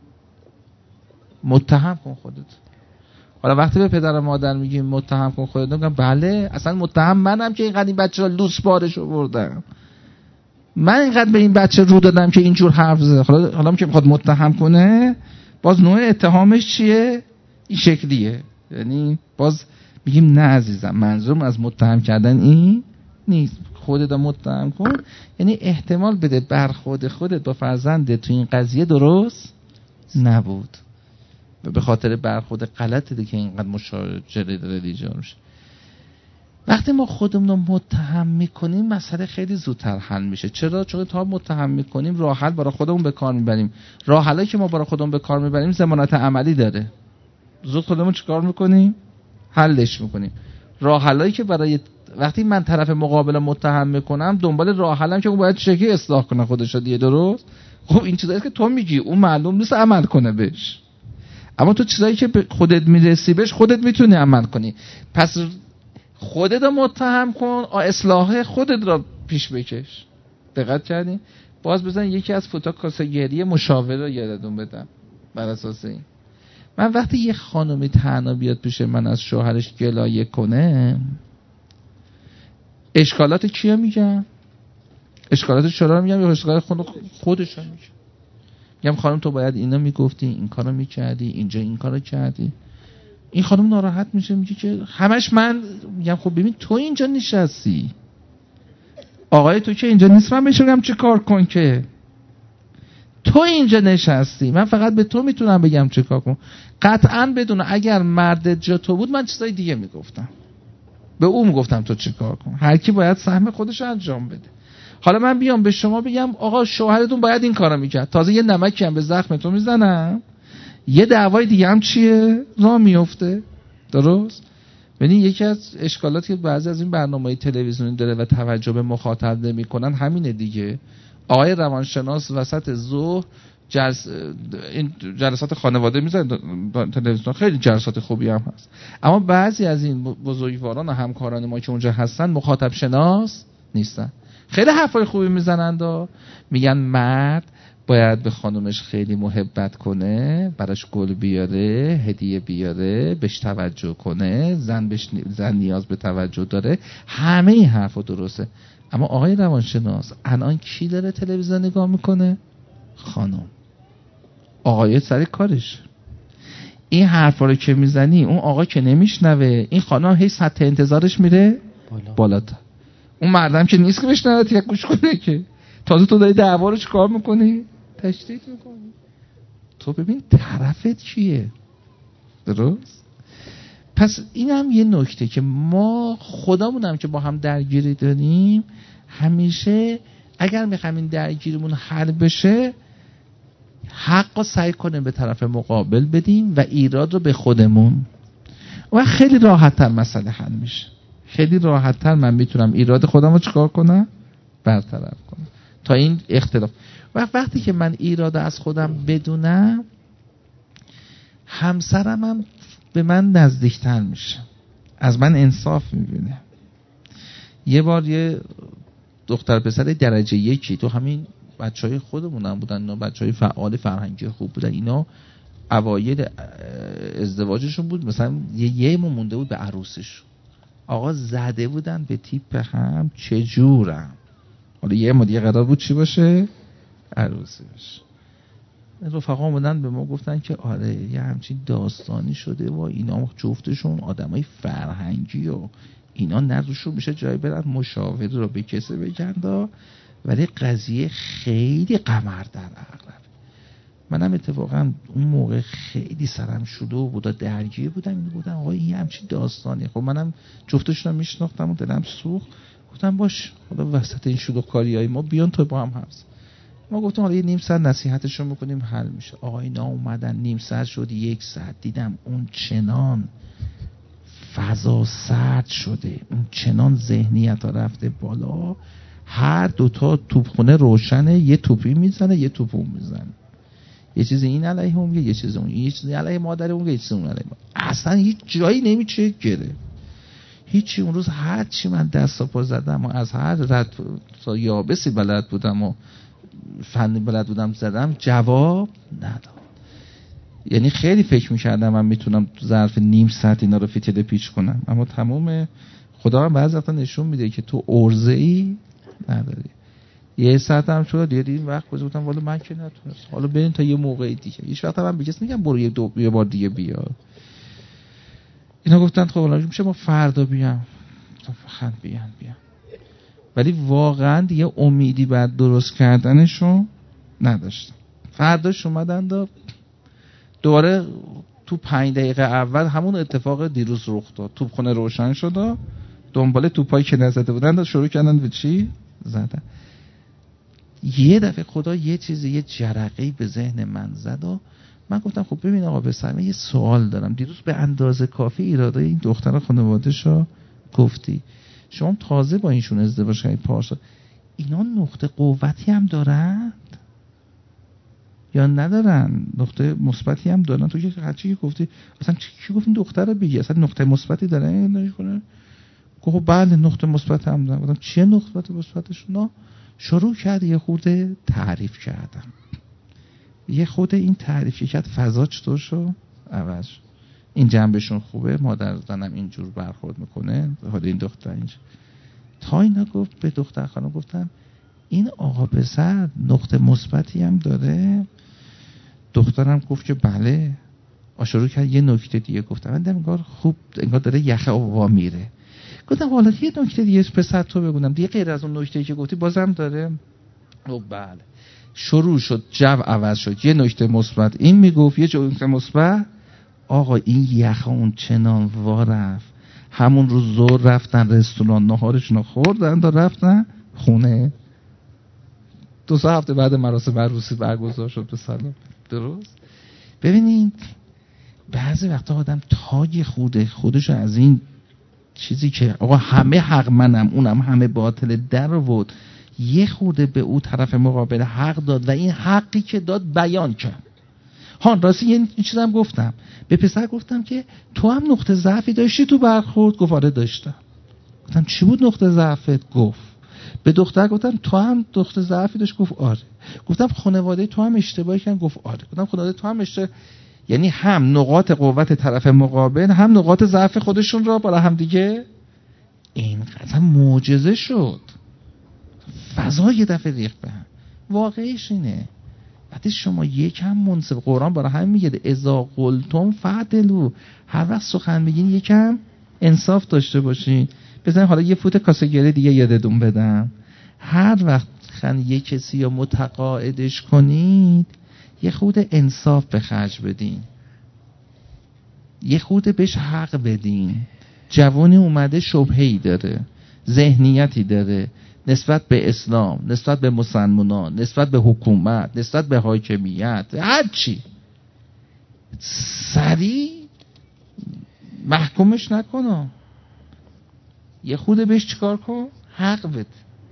Speaker 3: متهم کن خودت. حالا وقتی به پدر و مادر میگیم متهم کن خودت، میگم بله اصلا متهم منم که اینقدر این بچه رو لوس بارش آوردم، من اینقدر به این بچه رو دادم که اینجور حرف زده. حالا حالا که میخواد متهم کنه، باز نوع اتهامش چیه؟ این شکلیه. یعنی باز میگیم نه عزیزم، منظورم از متهم کردن این نیست، خودت رو متهم کن. یعنی احتمال بده برخورد خودت با فرزندت تو این قضیه درست نبود و به خاطر برخورد غلطه که اینقدر مشاجره داره ایجاد میشه. وقتی ما خودمون رو متهم میکنیم مسئله خیلی زودتر حل میشه. چرا؟ چون تا متهم میکنیم راه حل برای خودمون به کار میبریم. راه حلی که ما برای خودمون به کار میبریم ضمانت عملی داره. زود خودمون چیکار میکنیم؟ حلش میکنیم. راه حلایی که برای وقتی من طرف مقابل متهم میکنم دنبال راه حلم که اون باید شکلی اصلاح کنه خودش رو دیگه. درست؟ خب این چیزایی که تو میگی اون معلوم نیست عمل کنه بهش، اما تو چیزایی که به خودت میرسی بهش خودت میتونی عمل کنی. پس خودت رو متهم کن، اصلاح خودت رو پیش بکش. دقت کردین؟ باز بزن یکی از فوتوکاسه گریه مشاوره رو یادتون بدم. بر اساس این من وقتی یه خانمی تنها بیاد پیش من از شوهرش گلایه کنه، اشکالات کیه میگم؟ اشکالات شوهر رو میگم یا اشکالات خود خودش رو میگم؟ میگم خانم تو باید اینو میگفتی، این کارو میکردی، اینجا این کارو کردی. این خانم ناراحت میشه، میگه که همش من میگم خب ببین تو اینجا نشستی، آقای تو که اینجا نیست، من بهش میگم چه کار کن که تو اینجا نشستی، من فقط به تو میتونم بگم چه کار کن. قطعاً بدون اگر مرد جا تو بود من چیزای دیگه میگفتم، به اون میگفتم تو چه کار کن. هر کی باید سهم خودش رو انجام بده. حالا من بیام به شما بگم آقا شوهرتون باید این کارو میکرد، تازه یه نمکی هم به زخم تو میزنم، یه دعوای دیگه هم چیه راه میفته. درست؟ یعنی یکی از اشکالاتی که بعضی از این برنامه‌های تلویزیونی داره و توجه به مخاطب نمی‌کنن همینه دیگه. آقای روانشناس وسط ظهر جلس... این جلسات خانواده میذاره تلویزیون، خیلی جلسات خوبی هم هست، اما بعضی از این بزرگواران و همکاران ما که اونجا هستن مخاطب شناس نیستن. خیلی حرفای خوبی میزنند و میگن مرد باید به خانومش خیلی محبت کنه، براش گل بیاره، هدیه بیاره، بهش توجه کنه، زن بهش زن نیاز به توجه داره. همه این حرفا درسته، اما آقای روانشناس الان کی داره تلویزیون نگاه میکنه؟ خانم. آقای سر کارش. این حرفا رو که میزنی اون آقا که نمیشنوه، این خانم هی سطح انتظارش میره بالا. بالاتر. اون مردم که نیست که بشنوه یک گوش کنه که. تازه تو داری دعوا رو چیکار میکنی؟ تشدید میکنی. تو ببین طرفت کیه. درست؟ پس این هم یه نکته که ما خودمون هم که با هم درگیری داریم، همیشه اگر میخوایم این درگیریمون حل بشه، حق رو سعی کنیم به طرف مقابل بدیم و ایراد رو به خودمون، و خیلی راحت تر مسئله حل میشه. خیلی راحت تر من میتونم ایراد خودم رو چیکار کنم؟ برطرف کنم تا این اختلاف. و وقتی که من ایراد از خودم بدونم، همسرم هم به من نزدیکتر میشه، از من انصاف میبینه. یه بار یه دختر پسر درجه یکی تو همین بچهای خودمون هم بودن، اینا بچهای فعال فرهنگی خوب بودن، اینا اوایل ازدواجشون بود، مثلا یه یه مونده بود به عروسش، آقا زده بودن به تیپ هم، چجورم حالا یه مدیه قرار بود چی باشه؟ عروسی باشه. رفقا بودن به ما گفتن که آره یه همچین داستانی شده و اینا جفتشون آدمای فرهنگی و اینا نروشون میشه جای برن مشاوره رو به کسه بگندا، ولی قضیه خیلی قمر در عقلم. منم اتفاقا اون موقع خیلی سرم شده و بودا درگیر بودم، این بودم آقا این همچین داستانی. خب منم جفتشون رو میشناختم و دلم سوخت، گفتم باش حالا وسط این شلوغ کاریای ما بیان تا با هم هست. ما گفتم حالا یه نیم ساعت نصیحتشون میکنیم حل میشه. آقا اینا اومدن نیم ساعت شد یک ساعت، دیدم اون چنان فضا سرد شده، اون چنان ذهنیت ها رفته بالا، هر دوتا توپخونه روشنه، یه توپی میزنه یه توپ اون میزنه، یه چیزی این علیه اون، یه چیزی اون، یه چیزی علیه مادر اون، یه چیزی اون علیه مادر. اصلا هیچ جایی نمیچه گره هیچی. اون روز هر چی من دست و پا زدم و از هر رد تا یابسی بلد بودم و فنی بلد بودم زدم، جواب نداد. یعنی خیلی فکر میکردم من میتونم ظرف نیم ساعت اینا رو فتیله پیچ کنم، اما تموم خدا هم بعضی وقتا نشون میده که تو عرضه ای نداری. یه ساعت هم شد دیگه این وقت گذاشتم والا من که نتونستم، حالا بریم تا یه موقعی دیگه. هیچ وقت من بگم نمیگم برو یه دو یه بار دیگه بیا. اینا گفتن خب حالا میشه ما فردا بیام، خند بیان بیان، ولی واقعا دیگه امیدی بعد درست کردنشو نداشتم. فرداش اومدن و دوباره تو پنج دقیقه اول همون اتفاق دیروز رخ داد، توپخونه روشن شد، دنبال توپایی که نزده بودن شروع کردن به چی زدن. یه دفعه خدا یه چیزی یه جرقه‌ای به ذهن من زد و من گفتم خب ببین آقا بسرم یه سوال دارم. دیروز به اندازه کافی ایراده این دختر خانواده‌شو گفتی، شما تازه با اینشون ازدواج کردید پارسال، اینا نقطه قوتی هم دارند یا ندارن؟ نقطه مثبتی هم دارن؟ تو که هرچی که گفتی اصلا چی گفتین دختر رو بگی، اصلا نقطه مثبتی داره نکنه؟ خب بله نقطه مثبت هم دارن. گفتم چیه نقطه مثبتشون؟ شروع کرد یه خود تعریف کردم، یه خود این تعریفی کرد فضا چطور شو عوض. این جنبشون خوبه، مادر زنم اینجور برخورد میکنه، حالا این دختر اینجور. تا اینا گفت به دختر خانم گفتم این آقا پسر نقطه مثبتی هم داره؟ دخترم گفت که بله. شروع کرد یه نکته دیگه گفتم من انگار خوب انگار داره یخه وا میره. گفتم حالا یه نکته دیگه پسر تو بگونم دیگه غیر از اون نکته‌ای که گفتی بازم داره؟ او بله. شروع شد، جو عوض شد، یه نکته مثبت این میگفت، یه نکته مثبت. آقا این یخه اون چنان وا رفت، همون روز ظهر رفتن رستوران، نهارشون رو خوردن تا رفتن خونه. دو سه هفته بعد مراسم عروسی برگزار شد به سلام. درست؟ ببینید بعضی وقتا آدم تاج خوده خودشو از این چیزی که آقا همه حق منم اونم همه باطل در آورد، یه خورده به او طرف مقابل حق داد و این حقی که داد بیان کرد. ها راستی یه چیزم گفتم به پسر، گفتم که تو هم نقطه ضعفی داشتی تو برخورد؟ گفت آره داشتم. گفتم چی بود نقطه ضعفت؟ گفت. به دختر گفتم تو هم نقطه ضعفی داشت؟ گفت آره. گفتم خانواده تو هم اشتباهی کردن؟ گفت آره. گفتم خانواده تو هم اشتباه، یعنی هم نقاط قوت طرف مقابل هم نقاط ضعف خودشون را بالا هم دیگه. این قضا معجزه شد، فضا یه دفعه ریخت به هم. واقعیش اینه وقتی شما یکم منصف، قرآن برای هم میگه اذا قلتم فعدلوا، هر وقت سخن میگین یکم انصاف داشته باشین. بزنین حالا یه فوت کاسه گره دیگه یادتون بدم، هر وقت خن یه کسی یا متقاعدش کنید یه خود انصاف به خرج بدین، یه خود بهش حق بدین. جوانی اومده شبهه‌ای داره، ذهنیتی داره، نسبت به اسلام، نسبت به مسلمانان، نسبت به حکومت، نسبت به حاکمیت، هر چی سریع محکومش نکنه، یه خود بهش چیکار کن؟ حق بده.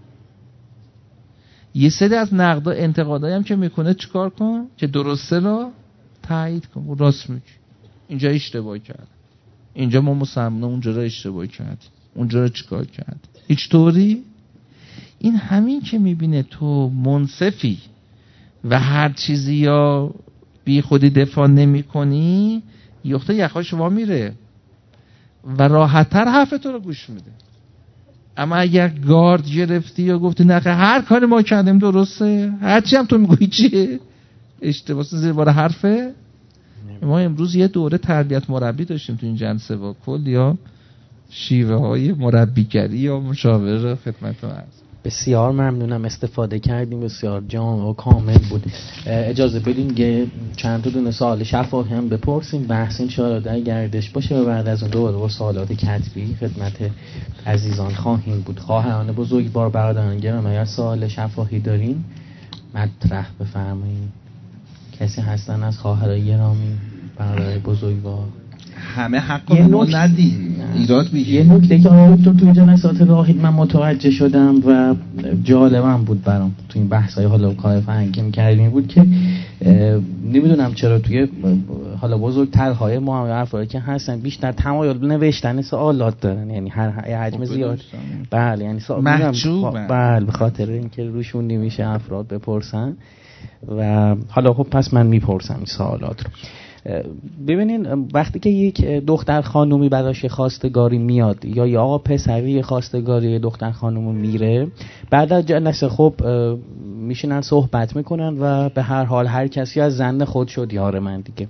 Speaker 3: یه سری از نقدا انتقادایی هم که میکنه چیکار کن؟ که درسته را تایید کن. و راست میگی، اینجا اشتباه کرد، اینجا ما مسلمان اونجا را اشتباه کرد، اونجا را چیکار کرد. هیچ طوری این همین که میبینه تو منصفی و هر چیزی یا بی خودی دفاع نمی کنی، یخته یخاش وا میره و راحت‌تر حرف تو رو گوش میده. اما اگر گارد گرفتی یا گفتی نه هر کاری ما کردیم درسته، هرچی هم تو میگویی چیه اشتباه، زیر بار حرفه. ما امروز یه دوره تربیت مربی داشتیم تو این جلسه با کل یا شیوه های مربیگری یا مشاوره خدمت هست.
Speaker 2: بسیار ممنونم، استفاده کردیم، بسیار جامع و کامل بود. اجازه بدیم که چند تا دونه سوال شفاهی هم بپرسیم، بحث انشاءالله در گردش باشه و بعد از اون دوباره با سوالات کتبی خدمت عزیزان خواهیم بود. خواهران بزرگوار، برادران گرامی، اگر سوال شفاهی دارین مطرح بفرمایید. کسی هستن از خواهرای گرامی، برادرای بزرگوار؟
Speaker 3: همه حق رو ندی ایراد بگیر.
Speaker 2: یه نکته که آقای تو توی جلسات راهید من متوجه شدم و جالبم بود برام تو این بحث‌های حالا کار فرهنگی می‌کردیم بود که نمیدونم چرا توی حالا بزرگترهای ما هم افرادی که هستن بیشتر تمایل به نوشتن سوالات دارن، یعنی هر حجم زیاد. بله یعنی
Speaker 3: محجوب.
Speaker 2: بله به خاطر اینکه روشون نمیشه افراد بپرسن و حالا خب پس من میپرسم این سوالات رو. ببینین وقتی که یک دختر خانومی براش خواستگاری میاد یا یا آقا پسری خواستگاری دختر خانوم میره، بعد از جلسه خب میشینن صحبت میکنن و به هر حال هر کسی از زن خود شد یار من دیگه.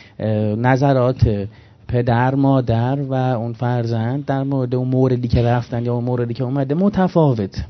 Speaker 2: نظرات پدر مادر و اون فرزند در مورد اون موردی که رفتن یا اون موردی که اومده متفاوت.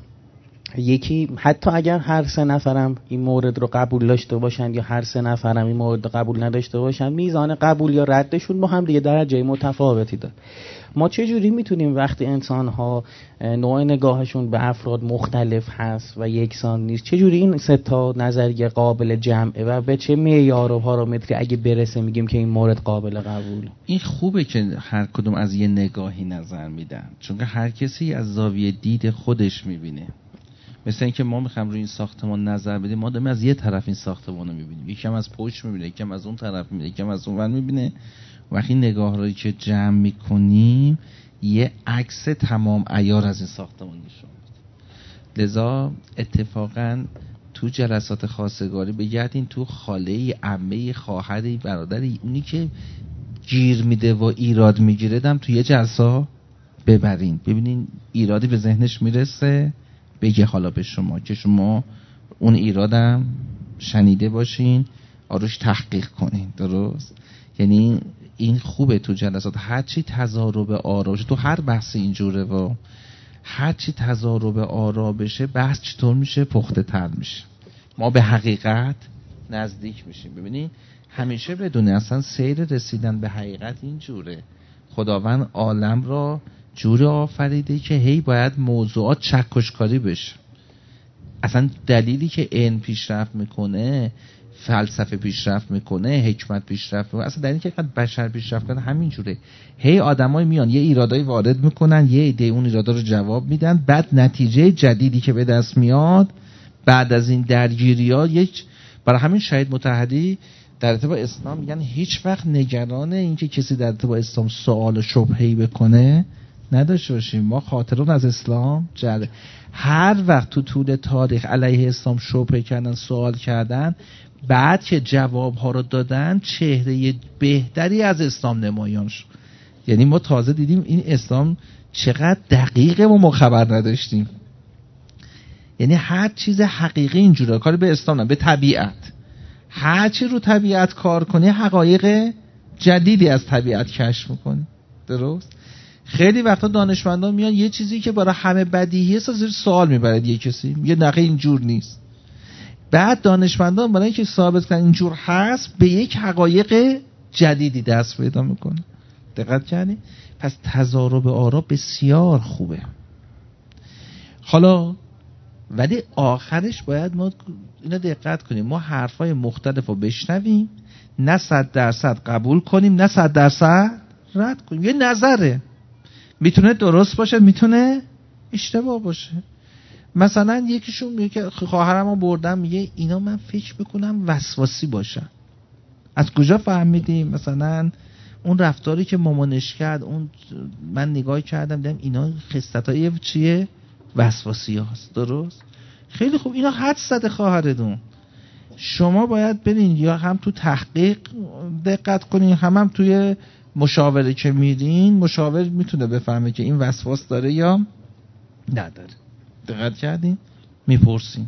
Speaker 2: یکی حتی اگر هر سه نفرم این مورد رو قبول داشته باشن یا هر سه نفرم این مورد رو قبول نداشته باشن، میزان قبول یا ردشون با هم دیگه درجه متفاوتی داره. ما چه جوری میتونیم وقتی انسان‌ها نوع نگاهشون به افراد مختلف هست و یکسان نیست، چه جوری این سه تا نظریه قابل جمعه و به چه معیار و پارامتری اگه برسه میگیم که این مورد قابل قبول؟
Speaker 3: این خوبه که هر کدوم از یه نگاهی نظر میدن، چون که هر کسی از زاویه دید خودش میبینه. مثل اینکه ما میخوایم روی این ساختمان نظر بدیم، ما داریم از یه طرف این ساختمان رو میبینیم، یکم از پشت میبینه، یکم از اون طرف میبینه، یکم از اون ور میبینه. وقتی نگاه رو که جمع میکنیم یه عکس تمام عیار از این ساختمان نشون میده. لذا اتفاقا تو جلسات خواستگاری بگردین تو خاله، عمه، خواهری، برادری، اونی که گیر میده و ایراد میگیره دم تو یه جلسه ببرین، ببینین ایرادی به ذهنش میرسه بگه حالا به شما که شما اون ایرادم شنیده باشین، آروش تحقیق کنین. درست؟ یعنی این خوبه تو جلسات هرچی تضارب آرا بشه، تو هر بحث اینجوره و هرچی تضارب آرا بشه بحث چطور میشه؟ پخته تر میشه، ما به حقیقت نزدیک میشیم. ببینین همیشه بدونه اصلا سیر رسیدن به حقیقت اینجوره. خداوند عالم را جوری آفریده که هی باید موضوعات چکشکاری بشه. اصلا دلیلی که علم پیشرفت میکنه، فلسفه پیشرفت میکنه، حکمت پیشرفت میکنه، اصلا دلیلی که بشر پیشرفت کنه همین جوره. هی آدمای میان یه ایرادای وارد میکنن، یه ایده اون ایرادا رو جواب میدن، بعد نتیجه جدیدی که به دست میاد بعد از این درگیری‌ها یک. برای همین شهید مطهری در ارتباط با اسلام میگن هیچ وقت نگران اینکه کسی در ارتباط با اسلام سوال و شبهه‌ای بکنه نداشته باشیم. ما خاطرون از اسلام جل هر وقت تو طول تاریخ علیه اسلام شبهه کردن، سوال کردن، بعد که جواب ها رو دادن چهره بهتری از اسلام نمایان شد. یعنی ما تازه دیدیم این اسلام چقدر دقیقه و ما خبر نداشتیم. یعنی هر چیز حقیقی اینجوره، کاری به اسلام نه، به طبیعت. هر چی رو طبیعت کار کنی حقایق جدیدی از طبیعت کشف میکنی. درست؟ خیلی وقتا دانشمندان میان یه چیزی که برای همه بدیهیه است زیر سوال میبرد یه کسی، میگه نه اینجور نیست. بعد دانشمندان برای اینکه ثابت کنن اینجور هست به یک حقایق جدیدی دست پیدا میکنه. دقت کردی؟ پس تضارب آرا بسیار خوبه. حالا ولی آخرش باید ما اینا دقت کنیم، ما حرفای مختلف رو بشنویم، نه صد درصد قبول کنیم نه صد درصد رد کنیم. یه نظره، میتونه درست باشه میتونه اشتباه باشه. مثلا یکیشون میگه که خواهرمو بردم میگه اینا من فکر بکنم وسواسی باشن. از کجا فهمیدیم؟ مثلا اون رفتاری که مامانش کرد، اون من نگاه کردم دیدم اینا خصلتای چیه؟ وسواسی هست. درست؟ خیلی خوب، اینا حد زده خواهرتون. شما باید برین یا هم تو تحقیق دقت کنین، هم هم توی مشاوره که میرین، مشاور میتونه بفهمه که این وسواس داره یا نداره. دقت کردین؟ میپرسین.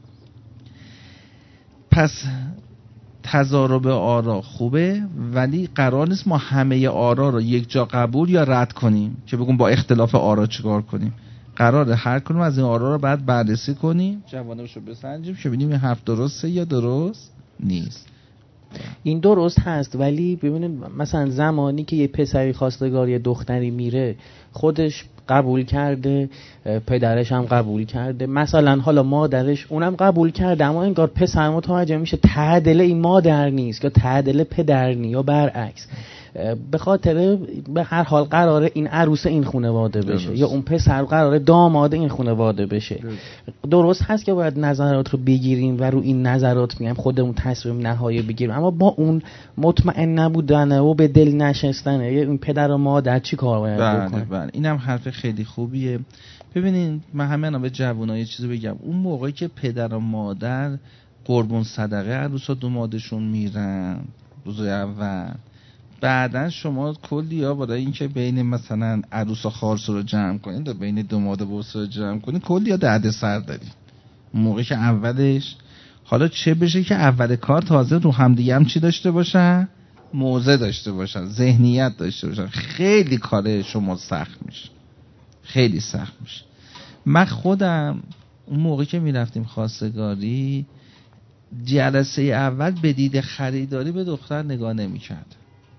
Speaker 3: پس تضارب آرا خوبه، ولی قرار نیست ما همه آرا رو یک جا قبول یا رد کنیم که بگیم با اختلاف آرا چیکار کنیم. قراره هر کدوم از این آرا رو بعد بررسی کنیم، جوانبش رو بسنجیم که ببینیم این حرف درسته یا درست نیست.
Speaker 2: این درست هست، ولی ببینید مثلا زمانی که یه پسری خواستگار یه دختری میره، خودش قبول کرده، پدرش هم قبول کرده، مثلا حالا مادرش اونم قبول کرده، اما انگار پسر متوجه میشه تعادل این مادر نیست یا تعادل پدر نیست یا برعکس. به خاطر به هر حال قراره این عروس این خانواده بشه درست. یا اون پسر قراره داماد این خانواده بشه درست. درست هست که باید نظرات رو بگیریم و رو این نظرات میگم خودمون تصمیم نهایی بگیریم، اما با اون مطمئن نبودن و به دل نشستن این پدر و مادر چی کار باید بکنه؟
Speaker 3: بله اینم حرف خیلی خوبیه. ببینین من همه به جوانای چیزی بگم، اون موقعی که پدر و مادر قربون صدقه عروس و دامادشون میرن روز اول، بعدن شما کلی ها برای این که بین مثلا عروس و خالص رو جمع کنین تا بین داماد و بوس رو جمع کنین کلی ها درد سر دارین. موقعی که اولش حالا چه بشه که اول کار تازه رو همدیگه هم چی داشته باشن؟ موضع داشته باشن، ذهنیت داشته باشن، خیلی کار شما سخت میشه، خیلی سخت میشه. من خودم اون موقعی که میرفتیم خواستگاری، جلسه اول به دید خریداری به دختر نگاه نمی‌کرد.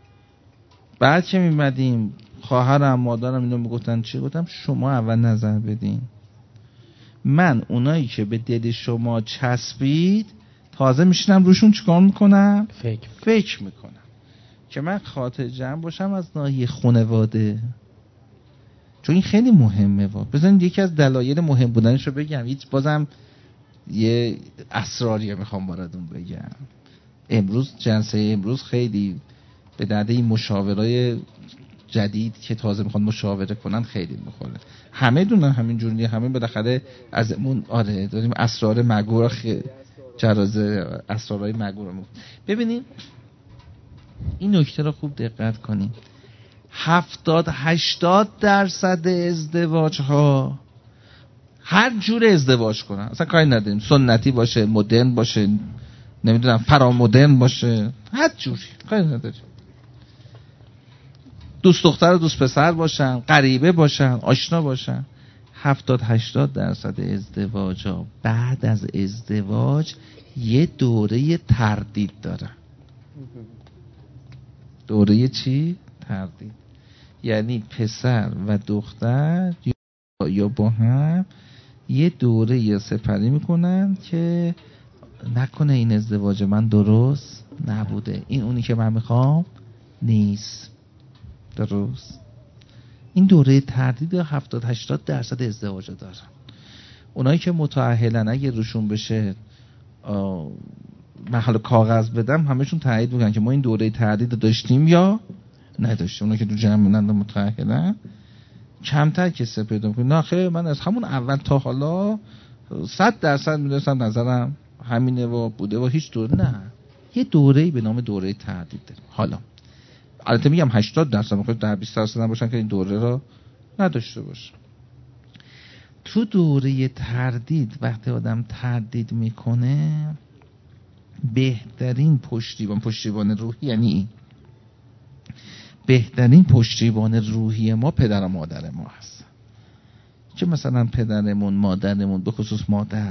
Speaker 3: بعد که میمدیم خواهرم مادرم اینو میگفتن چی؟ گفتم شما اول نظر بدین. من اونایی که به دل شما چسبید تازه میشینم روشون چیکار میکنم؟
Speaker 2: فکر
Speaker 3: فکر میکنم که من خاطر جمع باشم از ناحیه خانواده، چون این خیلی مهمه. بزنید یکی از دلایل مهم بودنش رو بگم، هیچ بازم یه اسراریه میخوام براتون بگم. امروز جلسه امروز خیلی به درد این مشاورای جدید که تازه میخوان مشاوره کنن خیلی میخوره. همه دونن همین جوریه، همه بالاخره ازمون آره داریم اسرار مگور خ... جرازه اسرارهای مگور رو. ببینید این نکته رو خوب دقت کنید، هفتاد هشتاد درصد ازدواج ها هر جور ازدواج کنن، اصلا کاری نداریم، سنتی باشه، مدرن باشه، نمیدونم فرا مدرن باشه، هر جوری کاری نداریم، دوست دختر و دوست پسر باشن، غریبه باشن، آشنا باشن، هفتاد هشتاد درصد ازدواج ها بعد از ازدواج یه دوره تردید دارن. دوره چی؟ تردید. یعنی پسر و دختر یا با هم یه دوره یه سپری میکنن که نکنه این ازدواج من درست نبوده، این اونی که من میخوام نیست. درست؟ این دوره تردید هفتاد هشتاد درصد ازدواج دارن. اونایی که متأهلن اگه روشون بشه من حالا کاغذ بدم همشون تایید میکنن که ما این دوره تردید داشتیم یا نداشتیم. اونایی که تو جمع مونن متأهلن کمتر کسی پیدا میکنه نه خیلی من از همون اول تا حالا صد درصد میدونستم نظرم همینه و بوده و هیچ دوره نه، یه دوره‌ای به نام دوره تردید داریم. حالا البته میگم هشتاد درصد میخواد در بیست درصد باشن که این دوره رو نداشته باشه. تو دوره تردید وقتی آدم تردید میکنه بهترین پشتیبان پشتیبان روحی یعنی این بهترین پشتیبان روحی ما پدر و مادر ما هست. که مثلا پدرمون مادرمون به خصوص مادر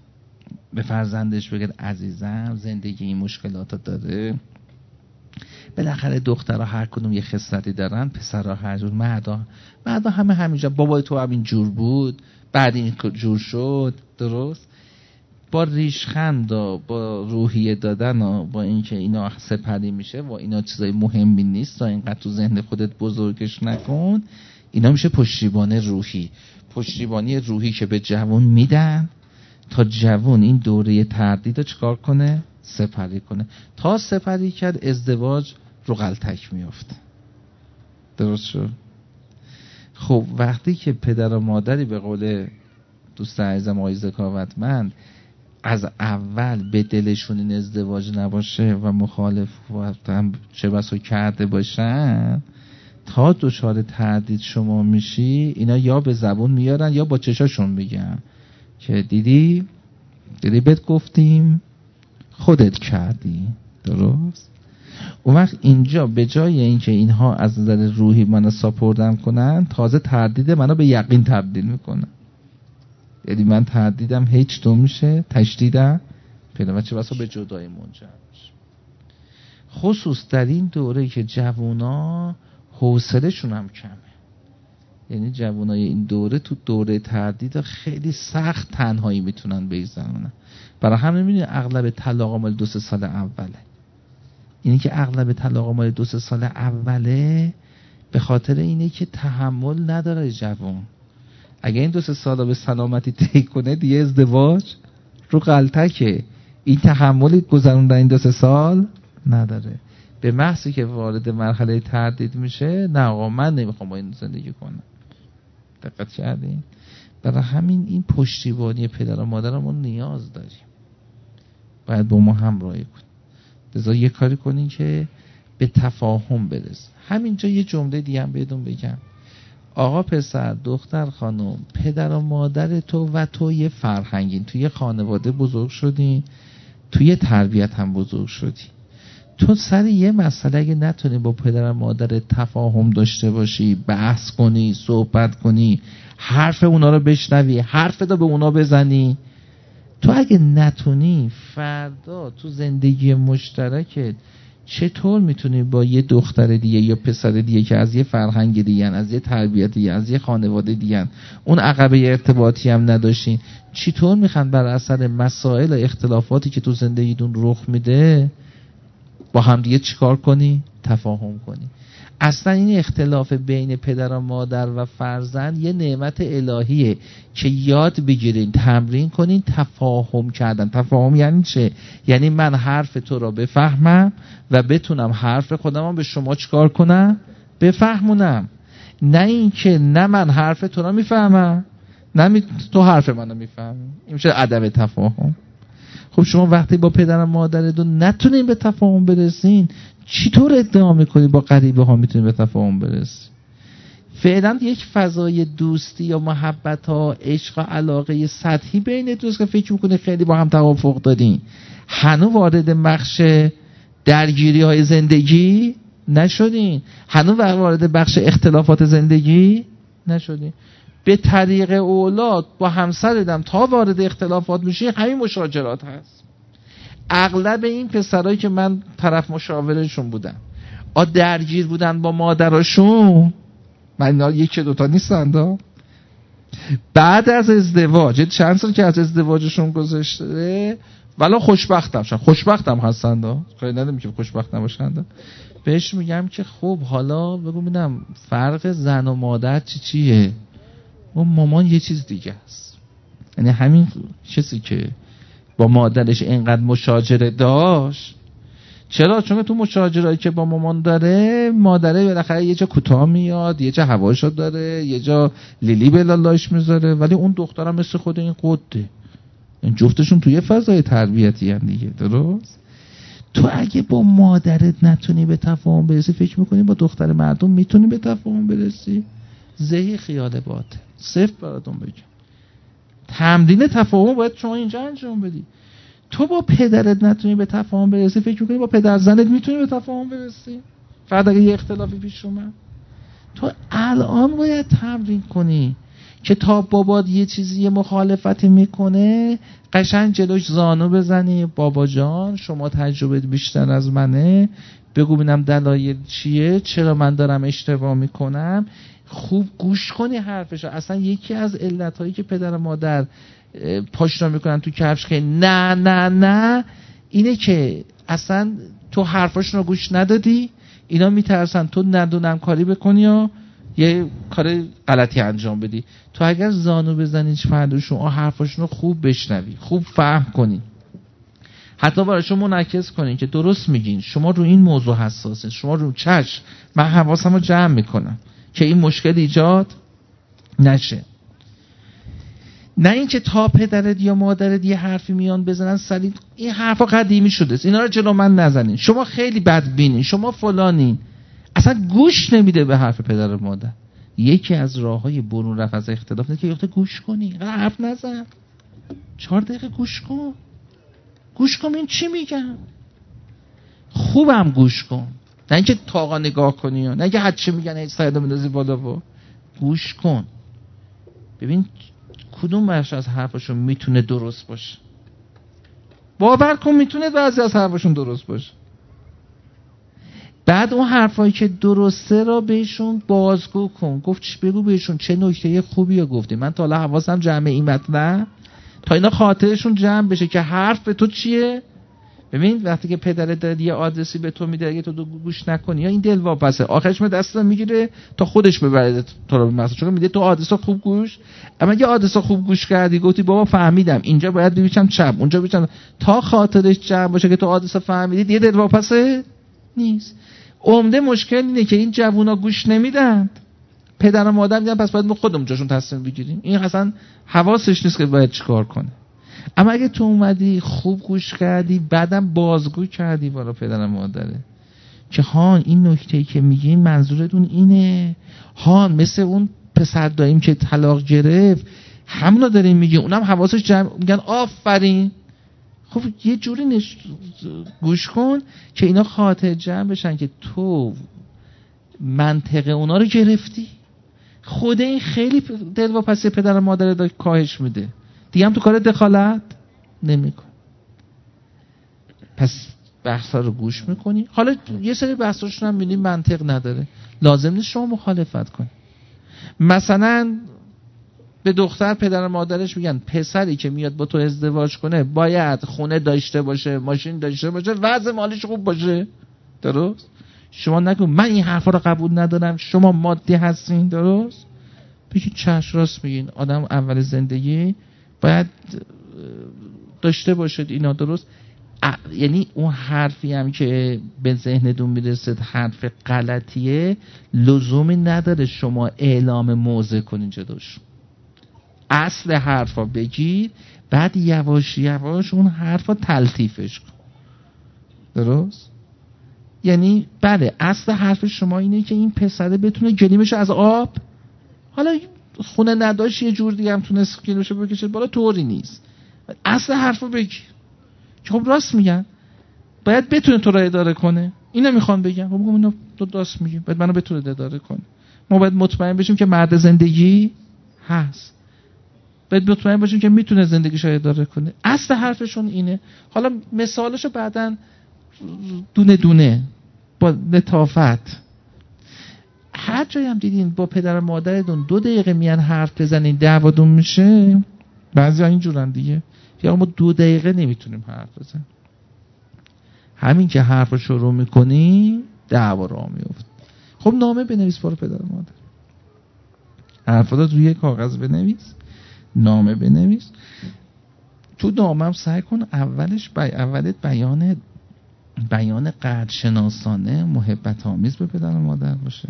Speaker 3: به فرزندش بگه عزیزم زندگی این مشکلات داره، بالاخره دخترها هر کدوم یه خصلتی دارن، پسرها هر جور، مردا مردا همه همینجا. بابای تو همین جور بود، بعد این جور شد. درست؟ با ریشخند و با روحیه دادن و با اینکه اینا سپری میشه و اینا چیزای مهمی نیست تا اینقدر تو ذهن خودت بزرگش نکن، اینا میشه پشتیبانی روحی. پشتیبانی روحی که به جوان میدن تا جوان این دوره تردید رو چکار کنه؟ سپری کنه. تا سپری کرد ازدواج رو غلطک میافته. درست شد؟ خب وقتی که پدر و مادری به قول دوست عزیزم آقای ذکاوتمند از اول به دلشون این ازدواج نباشه و مخالف هم چه بسا کرده باشن، تا دچار تردید شما میشی، اینا یا به زبون میارن یا با چشاشون میگن که دیدی دیدی بهت گفتیم خودت کردی. درست؟ اون وقت اینجا به جای اینکه اینها از نظر روحی منو ساپوردم کنن، تازه تردید منو به یقین تبدیل میکنن. یعنی من تردیدم هیچ دو میشه، تشدیدم پیدا و چه بسا به جدایی منجر میشه. خصوص در این دوره که جوونا حوصله‌شون هم کمه. یعنی جوانای این دوره تو دوره تردید خیلی سخت تنهایی میتونن بگذرونن. برای همین میبینید اغلب طلاق مال دو سه سال اوله. اینی که اغلب طلاق مال دو سه سال اوله به خاطر اینه که تحمل نداره جوان. اگه این دو سه سالا به سلامتی طی کنه دیگه ازدواج رو غلطکه. این تحملی گذروندن این دو سه سال نداره. به محضی که وارد مرحله تردید میشه، نه آقا من نمیخوام با این زندگی کنم. دقت کردین؟ برای همین این پشتیبانی پدر و مادرمون نیاز داریم. باید با ما همراهی کنیم. لذا یه کاری کنین که به تفاهم برسیم. همینجا یه جمله دیگه هم بهتون بگم. آقا پسر، دختر خانم، پدر و مادر تو و تو یه فرهنگین، توی خانواده بزرگ شدین، توی تربیت هم بزرگ شدی. تو سر یه مسئله اگه نتونی با پدر و مادر تفاهم داشته باشی، بحث کنی، صحبت کنی، حرف اونا رو بشنوی، حرف رو به اونا بزنی، تو اگه نتونی فردا تو زندگی مشترکت چطور میتونی با یه دختر دیگه یا پسر دیگه که از یه فرهنگ دیگه، از یه تربیت دیگه، از یه خانواده دیگه، اون عقبه ارتباطی هم نداشتین، چطور میخوان بر اثر مسائل و اختلافاتی که تو زندگیتون رخ میده با هم دیگه چیکار کنی؟ تفاهم کنی. اصلا این اختلاف بین پدر و مادر و فرزند یه نعمت الهیه که یاد بگیرین، تمرین کنین تفاهم کردن. تفاهم یعنی چه؟ یعنی من حرف تو را بفهمم و بتونم حرف خودم به شما چیکار کنم؟ بفهمونم. نه این که نه من حرف تو را میفهمم نه می... تو حرف منو میفهمی. این میشه عدم تفاهم. خب شما وقتی با پدر و مادرتون نتونین به تفاهم برسین، چطور ادعا میکنی با غریبه ها میتونی به تفاهم برسی؟ فعلا یک فضای دوستی یا محبت ها، عشق و علاقه سطحی بینتون که فکر میکنی خیلی با هم توافق دارین، هنوز وارد بخش درگیری های زندگی نشدین، هنوز وارد بخش اختلافات زندگی نشدین. به طریق اولاد با همسرتم تا وارد اختلافات میشی، همین مشاجرات هست. اغلب این پسرایی که من طرف مشاورشون بودم آ درگیر بودن با مادرشون، من اینا یکی دوتا نیستن دا. بعد از ازدواج چند سال که از ازدواجشون گذشته ولی خوشبختم شدن، خوشبختم هستن دا، خیلی ندارم که خوشبخت نباشن دا. بهش میگم که خب حالا بگو ببینم فرق زن و مادر چی چیه؟ اون مامان یه چیز دیگه است. یعنی همین چیزی که با مادرش اینقدر مشاجره داشت، چرا؟ چون تو مشاجرهایی که با مامان داره، مادره بالاخره یه جا کوتاه میاد، یه جا هواشو داره، یه جا لیلی به لالاش میذاره، ولی اون دخترم مثل خود این قده. این جفتشون توی فضای تربیتی هم دیگه. درست؟ تو اگه با مادرت نتونی به تفاهم برسی، فکر میکنی با دختر مردم میتونی به تفاهم برسی؟ زهی خیال باطل. صفر براتون بگم. تمرین تفاهم باید شما اینجا انجام بدی. تو با پدرت نتونی به تفاهم برسی، فکر میکنی با پدر زنت میتونی به تفاهم برسی؟ فقط اگه یه اختلافی پیش اومد. تو الان باید تمرین کنی که تا بابات یه چیزی یه مخالفتی میکنه قشنگ جلوش زانو بزنی، بابا جان شما تجربه بیشتر از منه، بگو ببینم دلایل چیه، چرا من دارم اشتباه میکنم. خوب گوش کنی حرفش. اصلا یکی از علتایی که پدر و مادر پاشنا میکنن تو کفش که نه نه نه اینه که اصلا تو حرفاشون رو گوش ندادی. اینا میترسن تو ندونم کاری بکنی یا یه کار غلطی انجام بدی. تو اگر زانو بزنی فرداشون حرفاشون رو خوب بشنوی، خوب فهم کنی، حتی براشون منعکس کنین که درست میگین، شما رو این موضوع حساسه، شما رو چشم من حواسم رو جمع میکنم که این مشکل ایجاد نشه. نه اینکه تا پدرت یا مادرت یه حرفی میان بزنن سریع این حرفا قدیمی شده است، اینا رو جلو من نزنین، شما خیلی بدبینین، شما فلانین. اصلا گوش نمیده به حرف پدر و مادر. یکی از راههای برون رفت از اختلاف اینه که یخته گوش کنی، حرف نزن، چهار دقیقه گوش کن، گوش کن این چی میگم، خوبم گوش کن، نه اینکه تاقا نگاه کنی، نه اینکه هر چی میگن هیچ سایده بندازی بالا و گوش کن، ببین کدوم بخش از حرفشون میتونه درست باشه. باور کن میتونه بعضی از حرفشون درست باشه. بعد اون حرفایی که درسته را بهشون بازگو کن. گفت چی بگو بهشون چه نکته خوبی رو گفتی. من تا حالا حواسم جمع این مطلب تا اینا خاطرشون جمع بشه که حرف به تو چیه. ببین وقتی که پدرت داره یه آدرسی به تو میده اگه تو دو گوش نکنی یا این دل واپسه آخرش من دستم میگیره تا خودش ببره تو رو به مسئله، چون میده تو آدرسو خوب گوش. اما اگه آدرسو خوب گوش کردی گفتی بابا فهمیدم اینجا باید ببینم چپ اونجا ببینم تا خاطرش جمع باشه که تو آدرسو فهمیدی، یه دل واپسه نیست. عمده مشکل اینه که این جوونا گوش نمیدن، پدر و مادر میگن پس باید ما خودمون جاشون تصمیم بگیریم. این اصلا حواسش نیست که باید چیکار کنه. اما اگه تو اومدی خوب گوش کردی بعدم بازگو کردی برای پدر و مادره که هان این نکته‌ای که میگین منظورتون اینه، هان مثل اون پسر داییم که طلاق گرفت همونو داریم میگین، اونم حواسش جمع، میگن آفرین. خب یه جوری نش... گوش کن که اینا خاطر جمع بشن که تو منطق اونا رو گرفتی. خود این خیلی دلواپسی پدر و مادر رو کاهش میده، دیگه هم تو کار دخالت نمیکن. پس بحثا رو گوش میکنی. حالا یه سری بحثاشون هم میبینی منطق نداره، لازم نیست شما مخالفت کنی. مثلا به دختر پدر و مادرش میگن پسری که میاد با تو ازدواج کنه باید خونه داشته باشه، ماشین داشته باشه، وضع مالیش خوب باشه. درست؟ شما نگو من این حرفا رو قبول ندارم، شما مادی هستین. درست؟ بگید چشم راست میگین، آدم اول زندگی باید داشته باشد اینا. درست؟ یعنی اون حرفی هم که به ذهنتون میرسد حرف غلطیه لزومی نداره شما اعلام موضع کنین جلوش. اصل حرفا بگید بعد یواش یواش اون حرفا تلطیفش کن. درست؟ یعنی بله اصل حرف شما اینه که این پسره بتونه گلیمشو از آب، حالا خونه نداشت یه جور دیگه هم تونست گلیمشو بکشه بالا، طوری نیست. اصل حرفو بگی که خب راست میگن، باید بتونه تو را اداره کنه. اینو میخوان بگم، خب بگم اینو تو راست میگی، باید منو بتونه اداره کنه. ما باید مطمئن بشیم که مرد زندگی هست، باید مطمئن باشیم که میتونه زندگیشو اداره کنه. اصل حرفشون اینه. حالا مثالشو بعدن دونه دونه با لطافت. هر جایی هم دیدین با پدر و مادرتون دو دقیقه میان حرف بزنین دعواتون میشه، بعضی ها اینجورن دیگه، یا ما دو دقیقه نمیتونیم حرف بزنیم، همین که حرف رو شروع میکنی دعوا راه میفته. خب نامه بنویس برای پدر و مادر، حرفات روی کاغذ بنویس، نامه بنویس. تو نامه هم سعی کن اولش بی... اولت بیان بیان قدرشناسانه محبت آمیز به پدر و مادر باشه،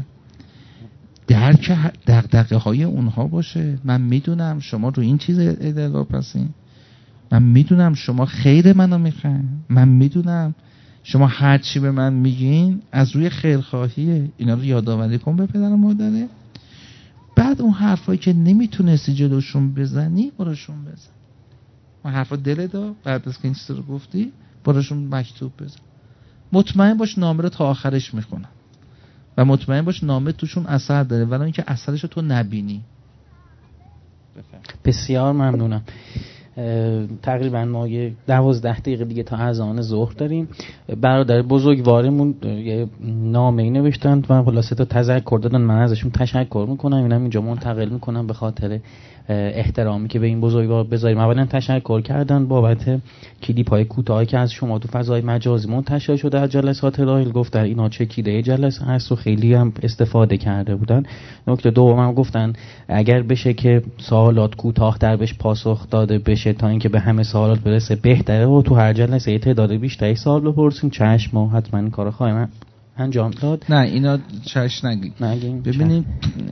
Speaker 3: درک دغدغه های اونها باشه. من میدونم شما رو این چیز ادعاپسین، من میدونم شما خیر منو میخواین، من میدونم شما هر چی به من میگین از روی خیرخواهیه. اینا رو یادآوری کن به پدر و مادره. بعد اون حرفایی که نمیتونستی جلوشون بزنی براشون بزن. اون حرفا دل دا بعد از که این چیز رو گفتی براشون مکتوب بزن. مطمئن باش نامه رو تا آخرش میخونم و مطمئن باش نامه توشون اثر داره، ولی اینکه اثرش رو تو نبینی.
Speaker 2: بسیار ممنونم. تقریبا ما یه دوازده دقیقه دیگه تا اذان ظهر داریم. برادر بزرگوارمون یه نامه‌ای نوشتن و خلاصه تا تذکر دادن، من ازشون تشکر میکنم. اینم اینجا منتقل میکنم به خاطر احترامی که به این بزرگوار بذاریم. اولا تشکر کردن بابت کلیپ‌های کوتاهی که از شما تو فضای مجازی منتشر شده از جلسات راحل، گفتن اینا چکیده جلسه هست و خیلی هم استفاده کرده بودن. نکته دوم گفتن اگر بشه که سوالات کوتاه‌تر بهش پاسخ داده بشه تا اینکه به همه سوالات برسه بهتره و تو هر جلسه تعداد بیشتری سوال بپرسیم. چشم ما حتما این کارو خواهیم انجام داد.
Speaker 3: نه اینا چش نگیم. ببینیم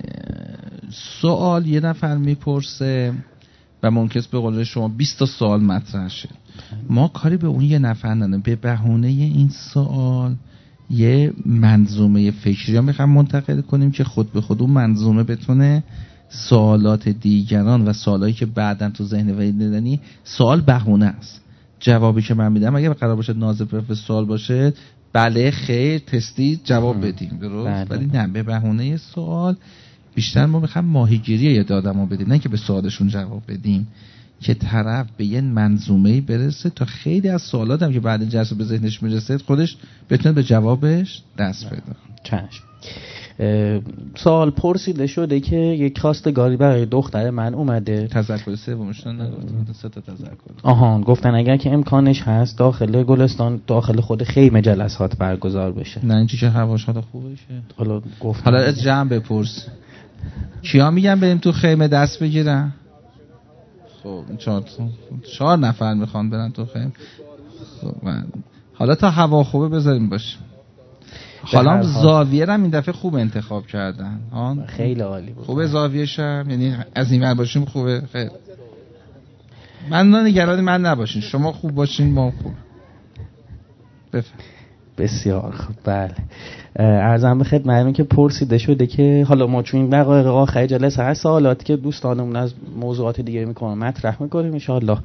Speaker 3: سوال یه نفر میپرسه و ممکنه به قول شما بیست تا سوال مطرح شه. ما کاری به اون یه نفر نداریم. به بهونه این سوال یه منظومه فکری هم میخوام منتقل کنیم که خود به خود اون منظومه بتونه سوالات دیگران و سوالایی که بعداً تو ذهن ولی ندانی، سوال بهونه است. جوابی که من میدم اگه قرار باشه ناظر به سوال باشه بله خیر تستی جواب بدیم درست، ولی نه به بهونه سوال بیشتر ما میخوام ماهیگیری یاد آدمو بدیم، نه که به سوالشون جواب بدیم، که طرف به یه منظومه‌ای برسه تا خیلی از سوالات هم که بعد جلسه به ذهنش میرسه خودش بتونه به جوابش دست پیدا کنه.
Speaker 2: چشم. سوال پرسیده شده که یک خواستگاری برای دختر من اومده.
Speaker 3: تذکر سومشون نگفتن، سه تا تذکر.
Speaker 2: آها گفتن اگر که امکانش هست داخل گلستان داخل خود خیمه جلسات برگزار بشه.
Speaker 3: نه اینجوری که هواش حالا خوبه شه.
Speaker 2: حالا گفتن
Speaker 3: حالا از جمع بپرس کیا میگن بریم تو خیمه دست بگیرن؟ خب چهار چهار نفر میخوان برن تو خیمه. خب من حالا تا هوا خوبه بذاریم باشه. حالا زاویه رو این دفعه خوب انتخاب کردن. آن
Speaker 2: خیلی عالی بود.
Speaker 3: خوبه زاویه‌ش هم، یعنی از این ور باشیم خوبه. خیر. من نگران من نباشین، شما خوب باشین ما خوب. بفرمایید.
Speaker 2: بسیار خوب. بله. عرضم به خدمتتون که پرسیده شده که حالا ما چون این دقایق آخر جلسه هست سوالاتی که دوستانمون از موضوعات دیگه میکنن مطرح میکنیم ان شاءالله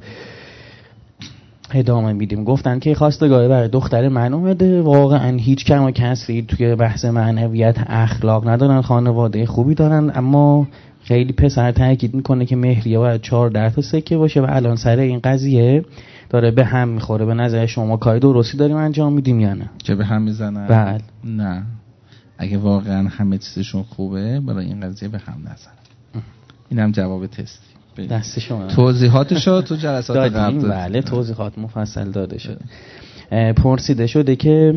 Speaker 2: ادامه میدیم. گفتن که خواستگاری برای دختر من اومده. واقعا هیچ کم و کسری توی بحث معنویت اخلاق ندارن، خانواده خوبی دارن، اما خیلی پسر تاکید میکنه که مهریه باید چهارده تا سکه باشه و الان سر این قضیه داره به هم میخوره. به نظر شما کاری درستی داریم انجام میدیم یا نه؟
Speaker 3: که به هم میزنن؟
Speaker 2: بله.
Speaker 3: نه اگه واقعا همه چیزشون خوبه برای این قضیه به هم نزنن. اینم جواب تستی.
Speaker 2: دست شما.
Speaker 3: توضیحاتشو تو جلسات قبل دادیم.
Speaker 2: بله توضیحات مفصل داده شده. پرسیده شده که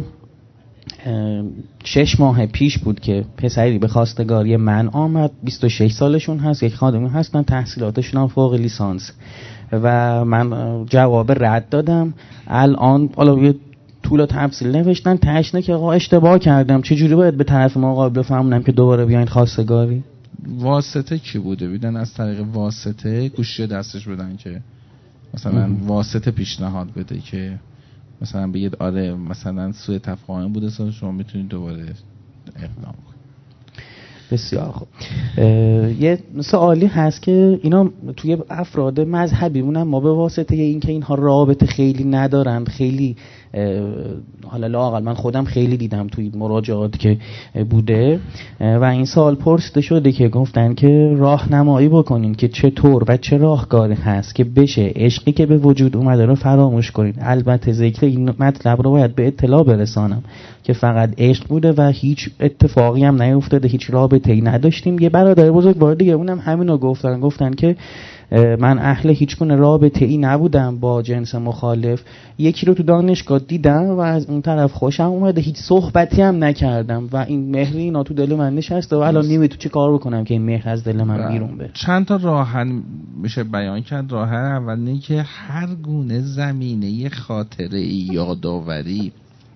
Speaker 2: شش ماه پیش بود که پسری به خواستگاری من آمد. بیست و شش سالشون هست، یک خانمی هستن، تحصیلاتشون هم فوق لیسانس و من جواب رد دادم. الان حالا یه طول و تفصیل نوشتن تشنه که آقا اشتباه کردم، چه جوری باید به طرف مقابل بفهمونم که دوباره بیاین خواستگاری؟
Speaker 3: واسطه کی بوده؟ بیدن از طریق واسطه گوشی دستش بدن که مثلا ام. واسطه پیشنهاد بده که مثلا بگید آره مثلا سوء تفاهم بوده، شما میتونید دوباره اقدام کنید.
Speaker 2: بسیار خوب. یه سوالی هست که اینا توی افراد مذهبی مونن، ما به واسطه این که اینها رابطه خیلی ندارن، خیلی حالا لااقل من خودم خیلی دیدم توی مراجعات که بوده و این سوال پرسیده شده که گفتن که راهنمایی بکنین که چطور و چه راهکاری هست که بشه عشقی که به وجود اومده رو فراموش کنین. البته ذکر این مطلب رو باید به اطلاع برسانم که فقط عشق بوده و هیچ اتفاقی هم نیفتاده، هیچ رابطه‌ای نداشتیم. یه برادر بزرگوار دیگه اونم همینو گفتن، گفتن که من اهل هیچ گونه رابطه‌ای نبودم با جنس مخالف، یکی رو تو دانشگاه دیدم و از اون طرف خوشم اومده، هیچ صحبتی هم نکردم و این مهری اینا تو دل من نشسته و الان نمیدونم چه کار بکنم که این مهر از دل من بیرون بره.
Speaker 3: چند تا راه میشه بیان کرد. راه اول اینه که هر گونه زمینه خاطره یادآوری،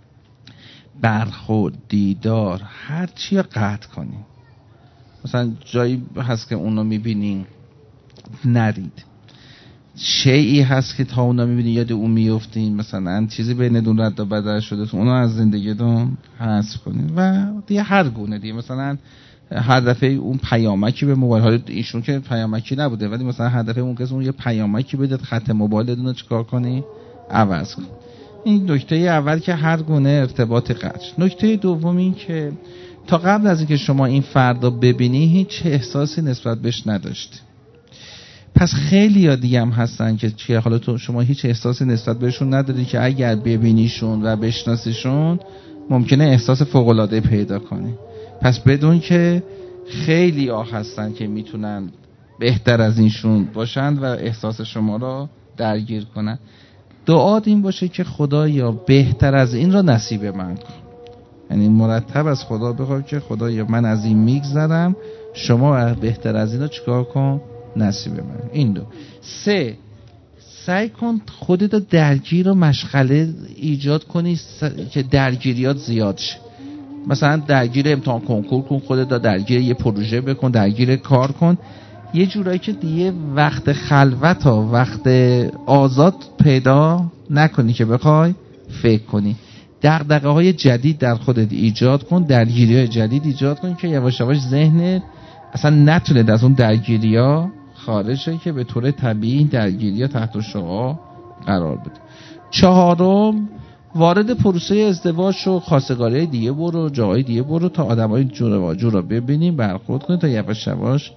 Speaker 3: برخورد، دیدار، هر چی رو قطع کنیم. مثلا جایی هست که اونو میبینین نرید، شیئی هست که تا اونا میبینین یاد اون میفتین، مثلا چیزی بینتون رد و بدل شده اونو از زندگیتون حذف کنین و دیگه هر گونه دیگه مثلا هر دفعه اون پیامکی به موبایل، حالا ایشون که پیامکی نبوده ولی مثلا هر دفعه اون کس اون یه پیامکی بده خط موبایلتون رو چیکار کنی؟ عوض کن. این نکته اول که هر گونه ارتباط قطع. نکته دوم این که تا قبل از اینکه شما این فرد رو ببینی هیچ احساسی نسبت بهش نداشتی. پس خیلی ها دیگه هم هستن که چیه، حالا تو شما هیچ احساسی نسبت بهشون نداری که اگر ببینیشون و بشناسیشون ممکنه احساس فوق‌العاده پیدا کنی. پس بدون که خیلی ها هستن که میتونن بهتر از اینشون باشند و احساس شما را درگیر کنن. دعات این باشه که خدایا بهتر از این را نصیب من کن، یعنی مرتب از خدا بخوای که خدایا من از این میگذرم، شما بهتر از این را چیکار کن، نصیب من. این دو. سه، سعی کن خودت درگیر و مشغله ایجاد کنی س... که درگیریات زیاد شه. مثلا درگیر امتحان کنکور کن، خودت درگیر یه پروژه بکن، درگیر کار کن، یه جورایی که دیگه وقت خلوت ها وقت آزاد پیدا نکنی که بخوای فکر کنی. دغدغه های جدید در خودت ایجاد کن، درگیری های جدید ایجاد کن که یواش یواش ذهنت اصلا نتونه از اون درگیری ها خارج شه که به طور طبیعی درگیری ها تحت شعاع قرار بده. چهارم، وارد پروسه ازدواج شو، خواستگاری دیگه برو، جاهای دیگه برو تا آدمای جور و جور رو ببینیم، برخورد کنی تا یواش یواش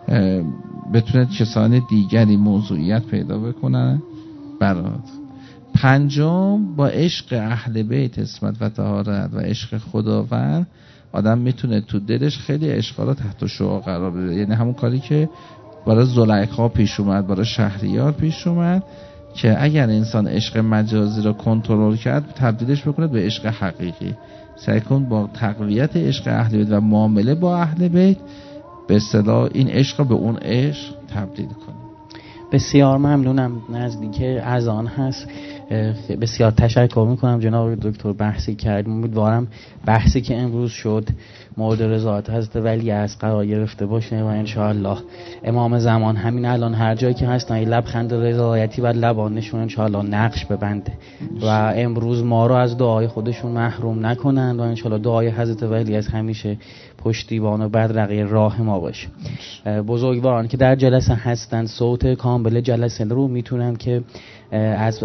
Speaker 3: بتونه کسان دیگری موضوعیت پیدا بکنن برات. پنجم، با عشق اهل بیت عصمت و طهارت و عشق خداوند آدم میتونه تو دلش خیلی عشقا رو تحت شعاع قرار بده. یعنی همون کاری که برای زلیخا پیش اومد، برای شهریار پیش اومد که اگر انسان عشق مجازی رو کنترل کرد تبدیلش بکنه به عشق حقیقی. سعی کن با تقویت عشق اهل بیت و معامله با اهل بیت به اصطلاح این عشق رو به اون عشق تبدیل کنی.
Speaker 2: بسیار ممنونم. نزدیک اذان هست، بسیار تشکر میکنم جناب دکتر بحثی کردیم. امیدوارم بحثی که امروز شد مورد رضایت حضرت ولی از قرار گرفته باشه و انشاءالله امام زمان همین الان هر جایی که هستن یه لبخند رضایتی و لبانشون انشاءالله نقش ببنده و امروز ما رو از دعای خودشون محروم نکنند و انشاءالله دعای حضرت ولی از همیشه پشتیبان و بدرقه راه ما باشه. بزرگواران که در جلسه هستن صوت کامل جلسه رو میتونن که از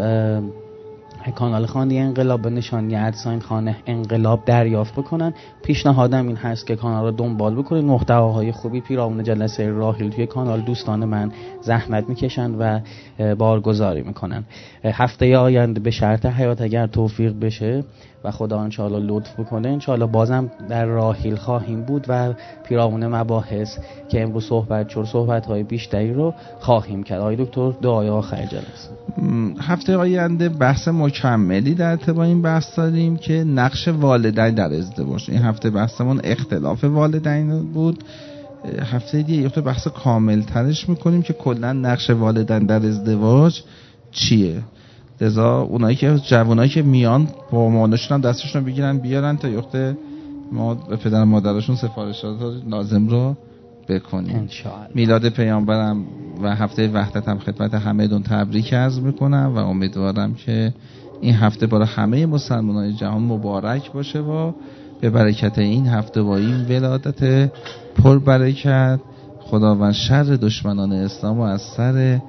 Speaker 2: کانال خانه انقلاب به نشانی ادساین خانه انقلاب دریافت بکنن. پیشنهادم این هست که کانال رو دنبال بکنید. محتواهای خوبی پیرامون جلسه راحیل توی کانال دوستان من زحمت میکشن و بارگذاری میکنن. هفته آینده به شرط حیات اگر توفیق بشه و خدا انشاءالله لطف بکنه انشاءالله بازم در راحیل خواهیم بود و پیرامون مباحث که امروز صحبت شد صحبت‌های بیشتری رو خواهیم کرد. آقای دکتر دعای آخر جلسه.
Speaker 3: هفته آینده بحث مکملی در ارتباط این بحث داریم که نقش والدین در ازدواج. این هفته بحثمون اختلاف والدین بود. هفته دیگه یه بحث کامل ترش میکنیم که کلا نقش والدین در ازدواج چیه. لذا اونایی که جوانایی که میان با مامانشون هم دستشون رو بگیرن بیارن تا یخته ما به پدر مادرشون سفارشات لازم رو بکنیم انشاءالله. میلاد پیامبرم و هفته وحدت هم خدمت همه دون تبریک عرض میکنم و امیدوارم که این هفته برای همه مسلمانان جهان مبارک باشه و به برکت این هفته و این ولادت پر برکت خداوند شر دشمنان اسلام و از سر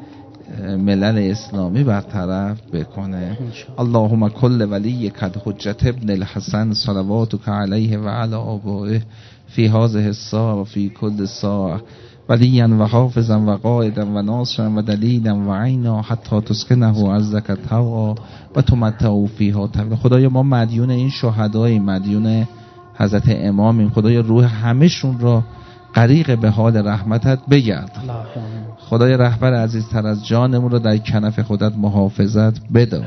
Speaker 3: ملل اسلامی برطرف بکنه. اللهم کل ولی کد حجت ابن الحسن صلواتک علیه و علی آبائه فی هذه الساعه و فی کل ساعه ولیا و حافظا و قائدا و ناصرا و دلیلا و عینا حتی تسکنه عزک طوعا و تمتعوا فیها طویلا. خدایا ما مدیون این شهدای مدیون حضرت امامیم. خدایا روح همهشون را غریق به حال رحمتت بگرد. خدای رهبر عزیزتر از جانمون رو در کنف خودت محافظت بده.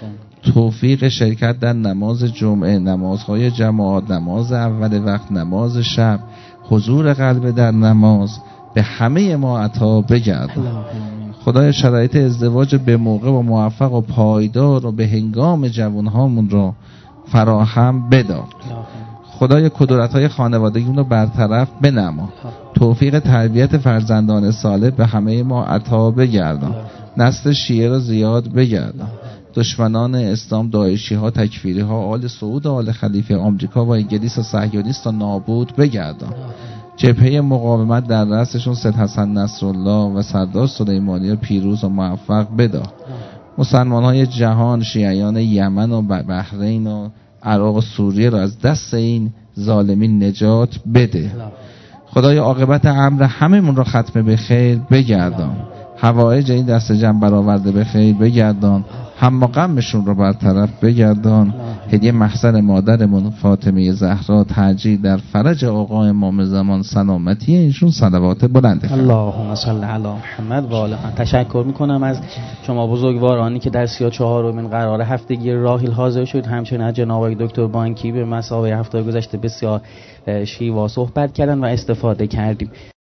Speaker 3: توفیق شرکت در نماز جمعه، نمازهای جماعت، نماز اول وقت، نماز شب، حضور قلب در نماز به همه ما عطا بگرد. خدای شرایط ازدواج به موقع و موفق و پایدار و به هنگام جوانهامون رو فراهم بده. خدای کدورت‌های خانوادگیمون رو برطرف بنما. توفیق تربیت فرزندان صالح به همه ما عطا بگردان. نسل شیعه رو زیاد بگردان. دشمنان اسلام، داعشی ها، تکفیری ها، آل سعود و آل خلیفه، آمریکا و انگلیس و صهیونیست و نابود بگردان. جبهه مقاومت در رأسشون سید حسن نصرالله و سردار سلیمانی پیروز و موفق بده. مسلمان های جهان، شیعیان یمن و بحرین و عراق و سوریه را از دست این ظالمین نجات بده. خدای عاقبت امر هممون را ختم به خیر بگردان. حوایج این دست جمع برآورده به خیر بگردان، هم غمشون رو برطرف بگردان. هدیه محضر مادرمون فاطمه زهرا، تاجی در فرج آقا امام زمان، سلامتی ایشون، صلوات بلند.
Speaker 2: اللهم صل علی محمد و آله. تشکر میکنم از شما بزرگوارانی که در سی و چهارمین قرار هفتگی راحیل حاضر شد. همچنین از جناب دکتر بانکی به مسابقه هفته گذشته بسیار شیوا صحبت کردن و استفاده کردیم.